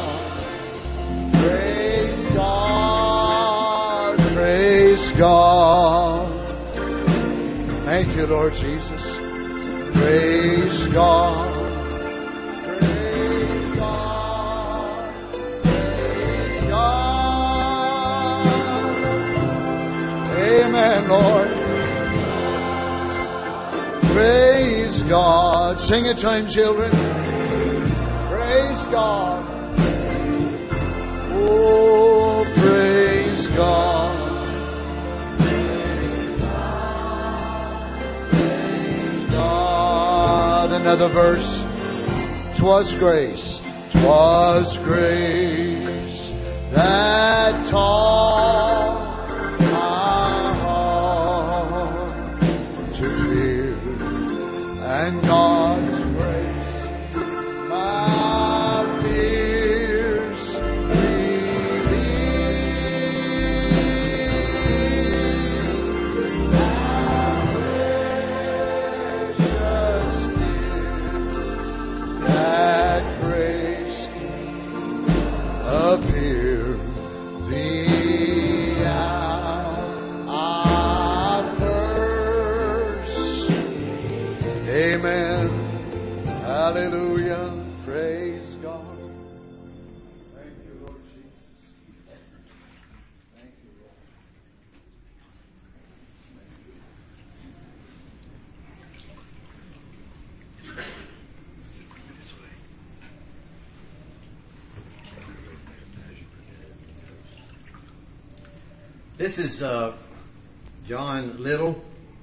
Praise God. Praise God. Thank you, Lord Jesus. Praise God. Praise God. Praise God. Amen, Lord. Praise God. Sing it to Him, children. Praise God. Oh, praise God. Praise God. Another verse. 'Twas grace, 'twas grace that taught my heart to fear, and God's grace my fears relieved. Precious gift, that grace appear the hour I first. Amen. Hallelujah. Praise God. Thank you, Lord Jesus. Thank you, Lord. This is uh, John Little,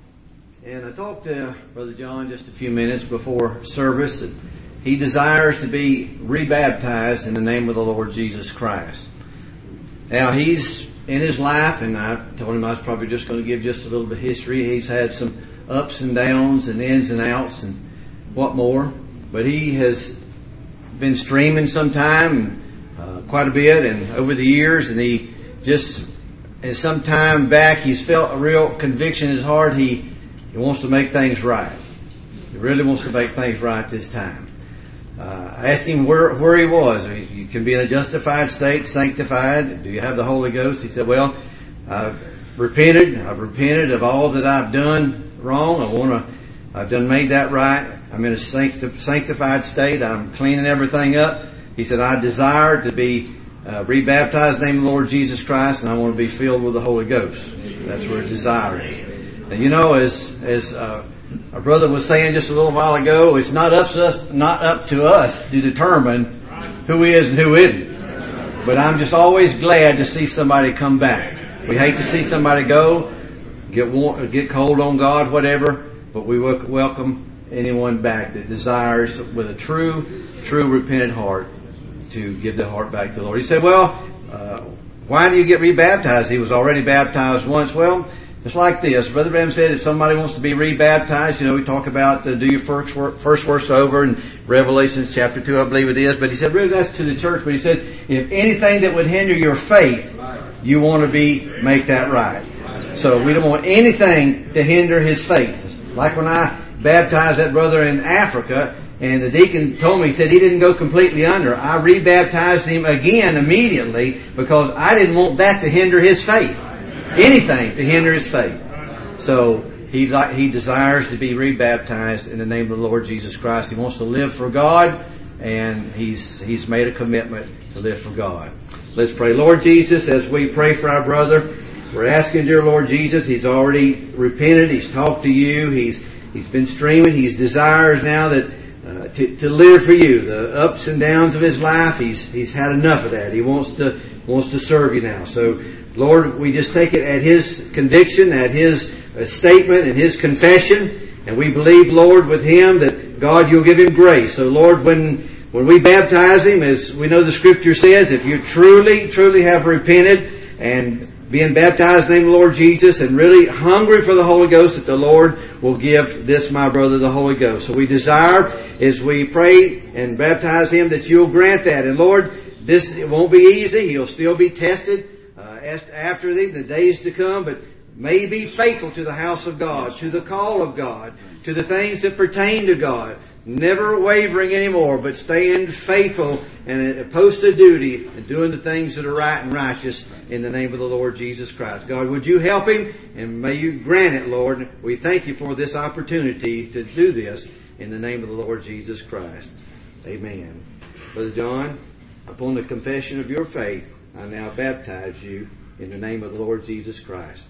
and I talked to Brother John just a few minutes before service, and he desires to be rebaptized in the name of the Lord Jesus Christ. Now, he's in his life, and I told him I was probably just going to give just a little bit of history. He's had some ups and downs and ins and outs and what more, but he has been streaming sometime, uh, quite a bit, and over the years, and he just, and some time back, he's felt a real conviction in his heart. He, he wants to make things right. He really wants to make things right this time. Uh, I asked him where where he was. You can be in a justified state, sanctified. Do you have the Holy Ghost? He said, well, I've repented. I've repented of all that I've done wrong. I want to, I've done made that right. I'm in a sanctified state. I'm cleaning everything up. He said, I desire to be uh, rebaptized in the name of the Lord Jesus Christ, and I want to be filled with the Holy Ghost. That's where desire is. And you know, as as uh, our brother was saying just a little while ago, it's not up to us, not up to us to determine who is and who isn't. But I'm just always glad to see somebody come back. We hate to see somebody go, get warm, get cold on God, whatever. But we welcome anyone back that desires, with a true, true repentant heart, to give their heart back to the Lord. He said, well, uh, why do you get rebaptized? He was already baptized once. Well, it's like this. Brother Branham said if somebody wants to be rebaptized, you know, we talk about uh, do your first, work, first verse over in Revelation chapter two, I believe it is. But he said, really, that's to the church. But he said, if anything that would hinder your faith, you want to be, make that right. So we don't want anything to hinder his faith. Like when I baptized that brother in Africa, and the deacon told me, he said he didn't go completely under. I rebaptized him again immediately because I didn't want that to hinder his faith. Anything to hinder his faith. So he he desires to be rebaptized in the name of the Lord Jesus Christ. He wants to live for God, and he's he's made a commitment to live for God. Let's pray. Lord Jesus, as we pray for our brother, we're asking, dear Lord Jesus, he's already repented. He's talked to you. He's he's been streaming. He desires now that uh, to to live for you. The ups and downs of his life, he's he's had enough of that. He wants to wants to serve you now. So, Lord, we just take it at his conviction, at his uh, statement, and his confession, and we believe, Lord, with him that God, you'll give him grace. So, Lord, when when we baptize him, as we know the Scripture says, if you truly, truly have repented and being baptized in the name of the Lord Jesus and really hungry for the Holy Ghost, that the Lord will give this, my brother, the Holy Ghost. So we desire, as we pray and baptize him, that you'll grant that. And Lord, this it won't be easy. He'll still be tested uh, after the, the days to come, but may be faithful to the house of God, to the call of God, to the things that pertain to God. Never wavering anymore, but staying faithful and a post of duty and doing the things that are right and righteous in the name of the Lord Jesus Christ. God, would you help him, and may you grant it, Lord. We thank you for this opportunity to do this in the name of the Lord Jesus Christ. Amen. Brother John, upon the confession of your faith, I now baptize you in the name of the Lord Jesus Christ.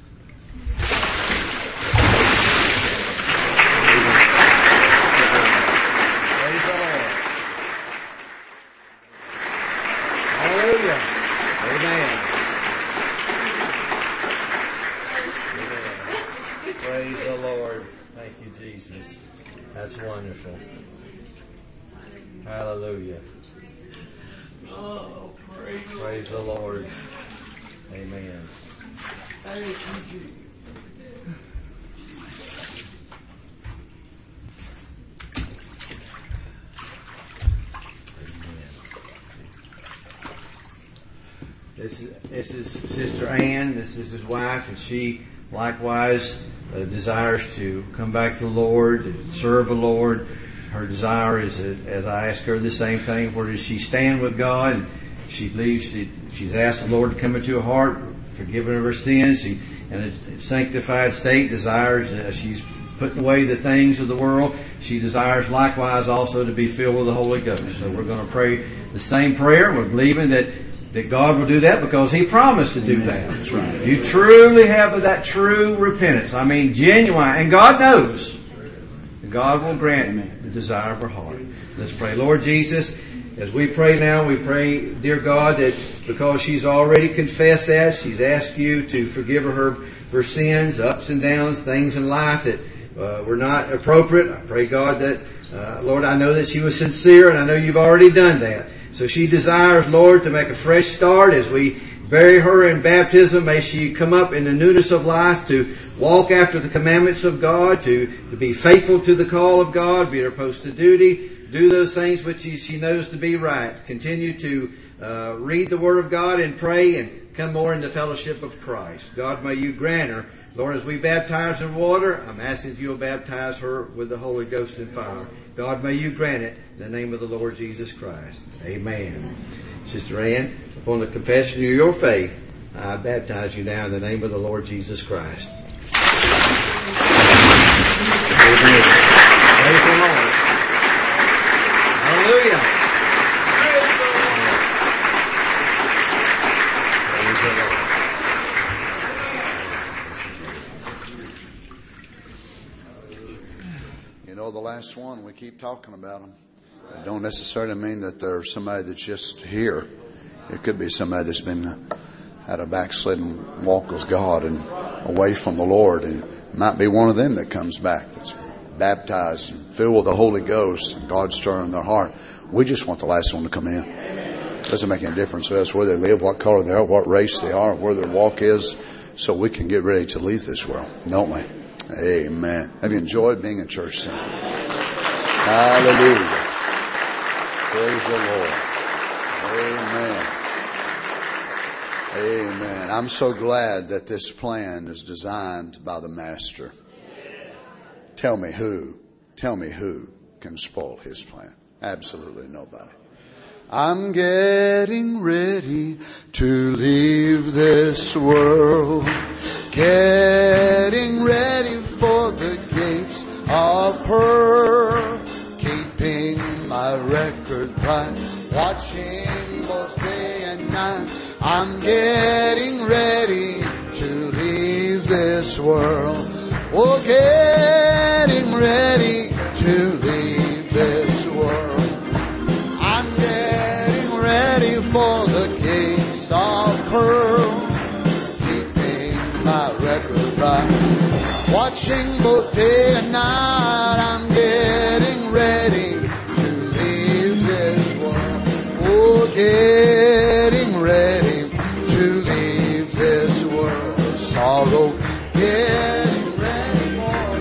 That's wonderful. Hallelujah. Oh, praise, praise the Lord. Amen. Thank you, Jesus. This is, this is Sister Ann. This is his wife, and she likewise Uh, desires to come back to the Lord, to serve the Lord. Her desire is, that, as I ask her the same thing, where does she stand with God? And she believes she, she's asked the Lord to come into her heart, forgiven of her sins. She, in a sanctified state, desires, uh, she's putting away the things of the world. She desires likewise also to be filled with the Holy Ghost. So we're going to pray the same prayer. We're believing that That God will do that because He promised to do that. That's right. You truly have that true repentance. I mean, genuine. And God knows. God will grant the desire of her heart. Let's pray. Lord Jesus, as we pray now, we pray, dear God, that because she's already confessed that, she's asked you to forgive her her sins, ups and downs, things in life that uh, were not appropriate. I pray, God, that, uh, Lord, I know that she was sincere, and I know you've already done that. So she desires, Lord, to make a fresh start as we bury her in baptism. May she come up in the newness of life to walk after the commandments of God, to, to be faithful to the call of God, be at her post of duty, do those things which she, she knows to be right. Continue to uh, read the Word of God and pray and come more in the fellowship of Christ. God, may you grant her. Lord, as we baptize in water, I'm asking if you'll baptize her with the Holy Ghost and fire. God, may you grant it in the name of the Lord Jesus Christ. Amen. Sister Ann, upon the confession of your faith, I baptize you now in the name of the Lord Jesus Christ. Amen. Praise the Lord. Hallelujah. Praise the Lord. You know, the last one, we keep talking about them. It don't necessarily mean that they're somebody that's just here. It could be somebody that's been had a backslidden walk with God and away from the Lord. And it might be one of them that comes back, that's baptized and filled with the Holy Ghost, and God stirring their heart. We just want the last one to come in. It doesn't make any difference to us where they live, what color they are, what race they are, where their walk is, so we can get ready to leave this world, don't we? Amen. Have you enjoyed being in church tonight? Hallelujah. Praise the Lord. Amen. Amen. I'm so glad that this plan is designed by the Master. Tell me who? Tell me who can spoil His plan. Absolutely nobody. I'm getting ready to leave this world. Getting ready for the gates of pearl. Keeping my record bright. Watching both day and night. I'm getting ready to leave this world. Oh, getting ready to leave this world. I'm getting ready for the gates of pearl. Keeping my record right. Watching both day and night. I'm getting ready to leave this world. Oh, getting ready to leave this world. Sorrow, getting ready for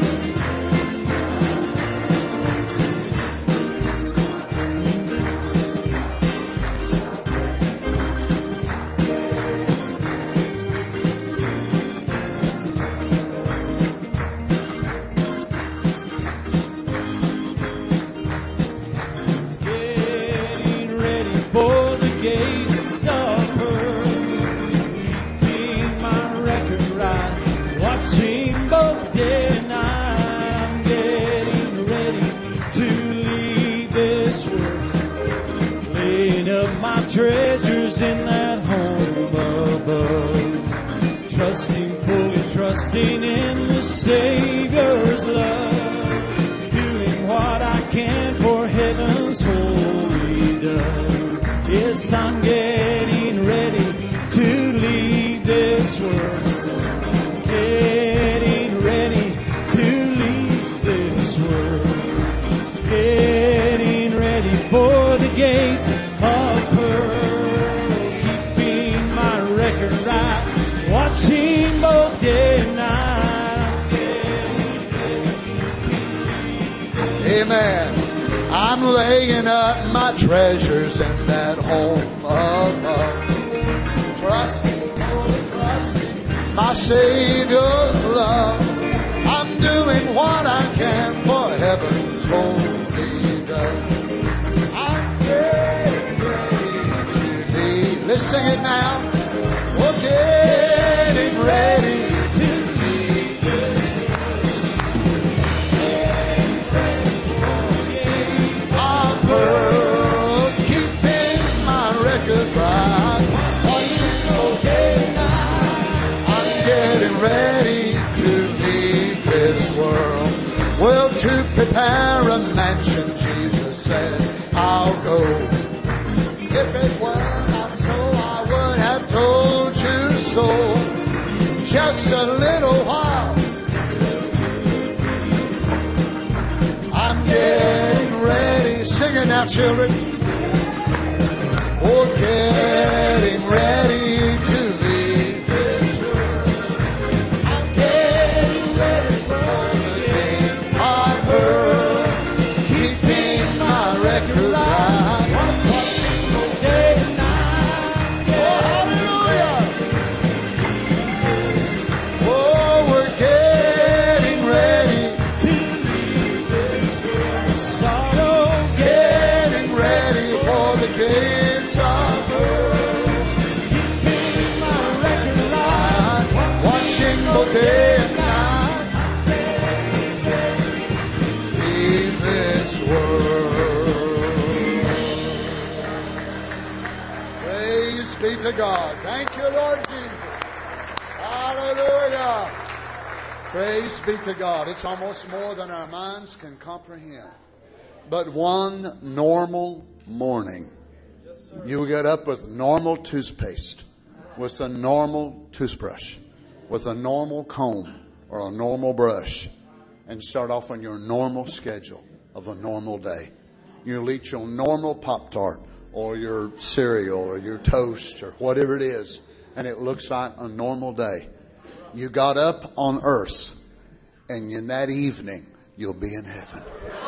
getting ready for the gates of pearl. Keeping my record right. Watching both day and night. I'm getting ready to leave this world. Laying up my treasures in that home above. Trusting, fully trusting in the Savior's love. Doing what I can for heaven's holy dove. Yes, I'm getting ready to leave this world. Getting ready to leave this world. Getting ready for the gates of pearl. Keeping my record right. Watching both day and night. Amen. I'm laying up my treasures in that home above. Trusting, fully trusting my Savior's love. I'm doing what I can for heaven's holy dove. I'm getting ready to leave. Let's sing it now. We're getting ready to leave this world. Keeping my record bright. I'm getting ready to leave this world. Well, to prepare a mansion, Jesus said, I'll go. If it were not so, I would have told you so. Just a little while. I'm getting ready. Sing it now, children. Oh, getting ready to leave this world. I'm getting ready for the gates of pearl. Keeping my record right. Watching both day and night. Oh, hallelujah. Oh, we're getting ready to leave this world. Sorrow, getting ready for the gates of pearl. Keeping my record right. Watching both day and night. Leave this world. Praise be to God. Thank you, Lord Jesus. Hallelujah. Praise be to God. It's almost more than our minds can comprehend. But one normal morning, you get up with normal toothpaste, with a normal toothbrush, with a normal comb or a normal brush, and start off on your normal schedule of a normal day. You'll eat your normal Pop-Tart or your cereal or your toast or whatever it is, and it looks like a normal day. You got up on earth, and in that evening, you'll be in heaven.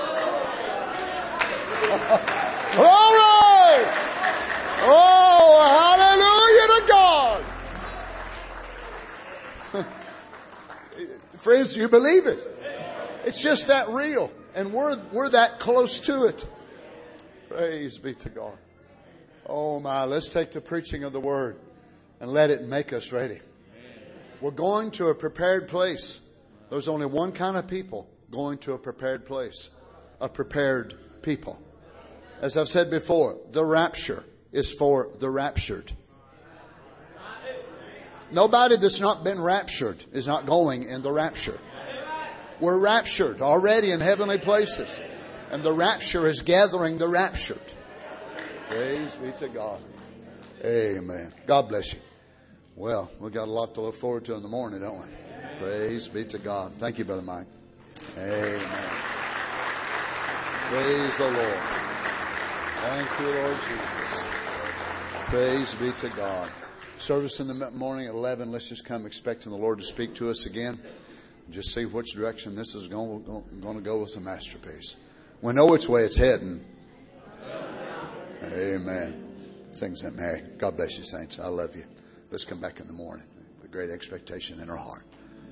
Glory! Oh, hallelujah to God! Friends, you believe it? It's just that real. And we're, we're that close to it. Praise be to God. Oh my, let's take the preaching of the Word and let it make us ready. We're going to a prepared place. There's only one kind of people going to a prepared place. A prepared people. As I've said before, the rapture is for the raptured. Nobody that's not been raptured is not going in the rapture. We're raptured already in heavenly places. And the rapture is gathering the raptured. Praise be to God. Amen. God bless you. Well, we've got a lot to look forward to in the morning, don't we? Praise be to God. Thank you, Brother Mike. Amen. Praise the Lord. Thank you, Lord Jesus. Praise be to God. Service in the morning at eleven. Let's just come expecting the Lord to speak to us again. Just see which direction this is going, going to go with the masterpiece. We know which way it's heading. Amen. Sings that Mary. God bless you, saints. I love you. Let's come back in the morning with great expectation in our heart.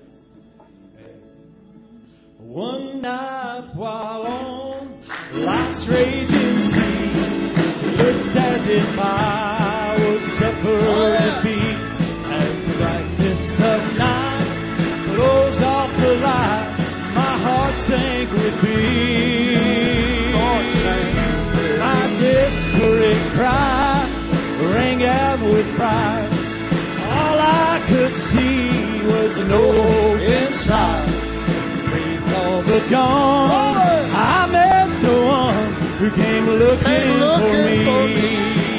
One night while on life's raging sea, it looked as if I would suffer defeat. As the brightness of night closed off the light, my heart sank with fear. My desperate cry rang out with pride. All I could see was no hope inside. Faith all but gone. I met the one who came looking, came looking for, me. for me.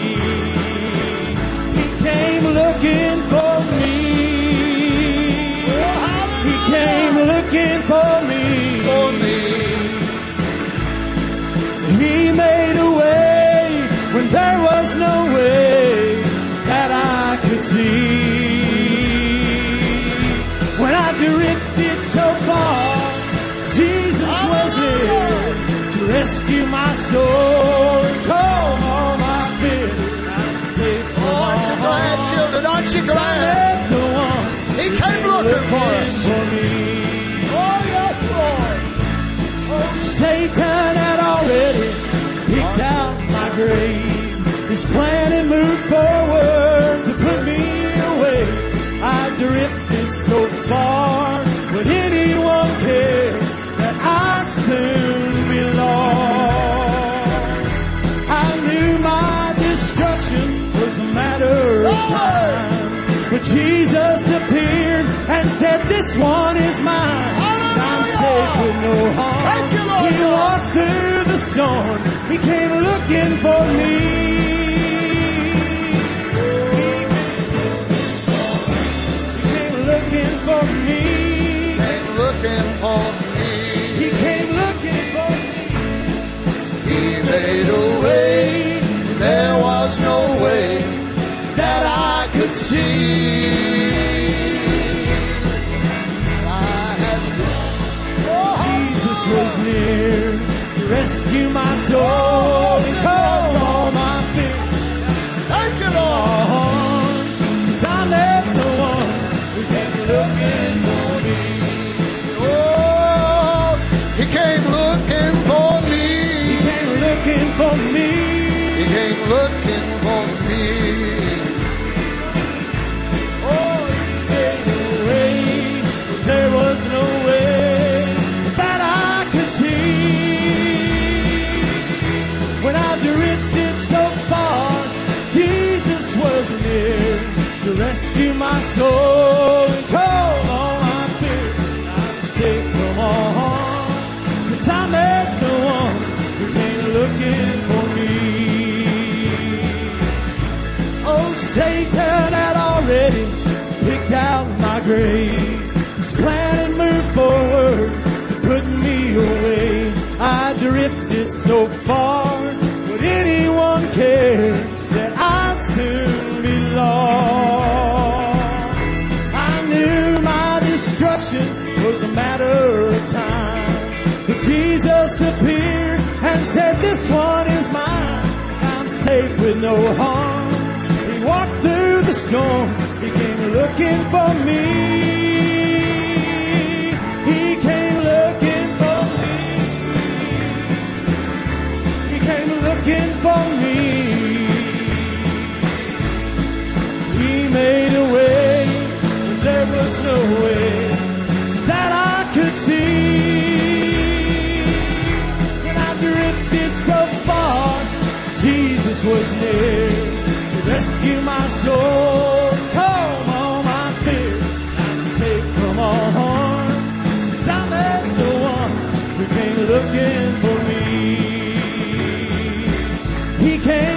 He came looking for me. He came looking for me. For me. He made a way when there was no way that I could see. When I drifted so far, Jesus was there to rescue my soul and calm all my fears. I'm safe from all. Aren't you glad, children? Aren't you glad? The one He came looking for us. For me. Oh, yes, Lord. Oh, Satan had already picked out my grave. His plan had moved forward to put me away. I drifted so far, would anyone care that I'd soon be lost? I knew my destruction was a matter of time, but Jesus appeared and said, this one is mine. I'm safe with no harm. He walked through the storm. He came looking for me. Looking for me. Came looking for me. He came looking for me. He made a way. There was no way that I could see. I had Jesus was near to rescue my soul and calm all my fears. Thank you, Lord. Since I met the one looking for me. Oh, he came looking for me. He came looking for me. He came looking for me. Oh, he made a way. There was no way that I could see. When I drifted so far, Jesus was near to rescue my soul and calm all my fears. I'm safe from all harm since I met the one who came looking for me. Oh, Satan had already picked out my grave. His plan had moved forward to put me away. I drifted so far, would anyone care that I'd soon be lost? I knew my destruction was a matter of time, but Jesus appeared and said, this one is mine. I'm safe with no harm. He walked through the storm. He came looking for me. He came looking for me. for me. He made a way when there was no way that I could see. When I drifted so far, Jesus was near to rescue my soul. Calm all my fears, I'm safe from all harm. 'Cause I met the one who came looking for me. He came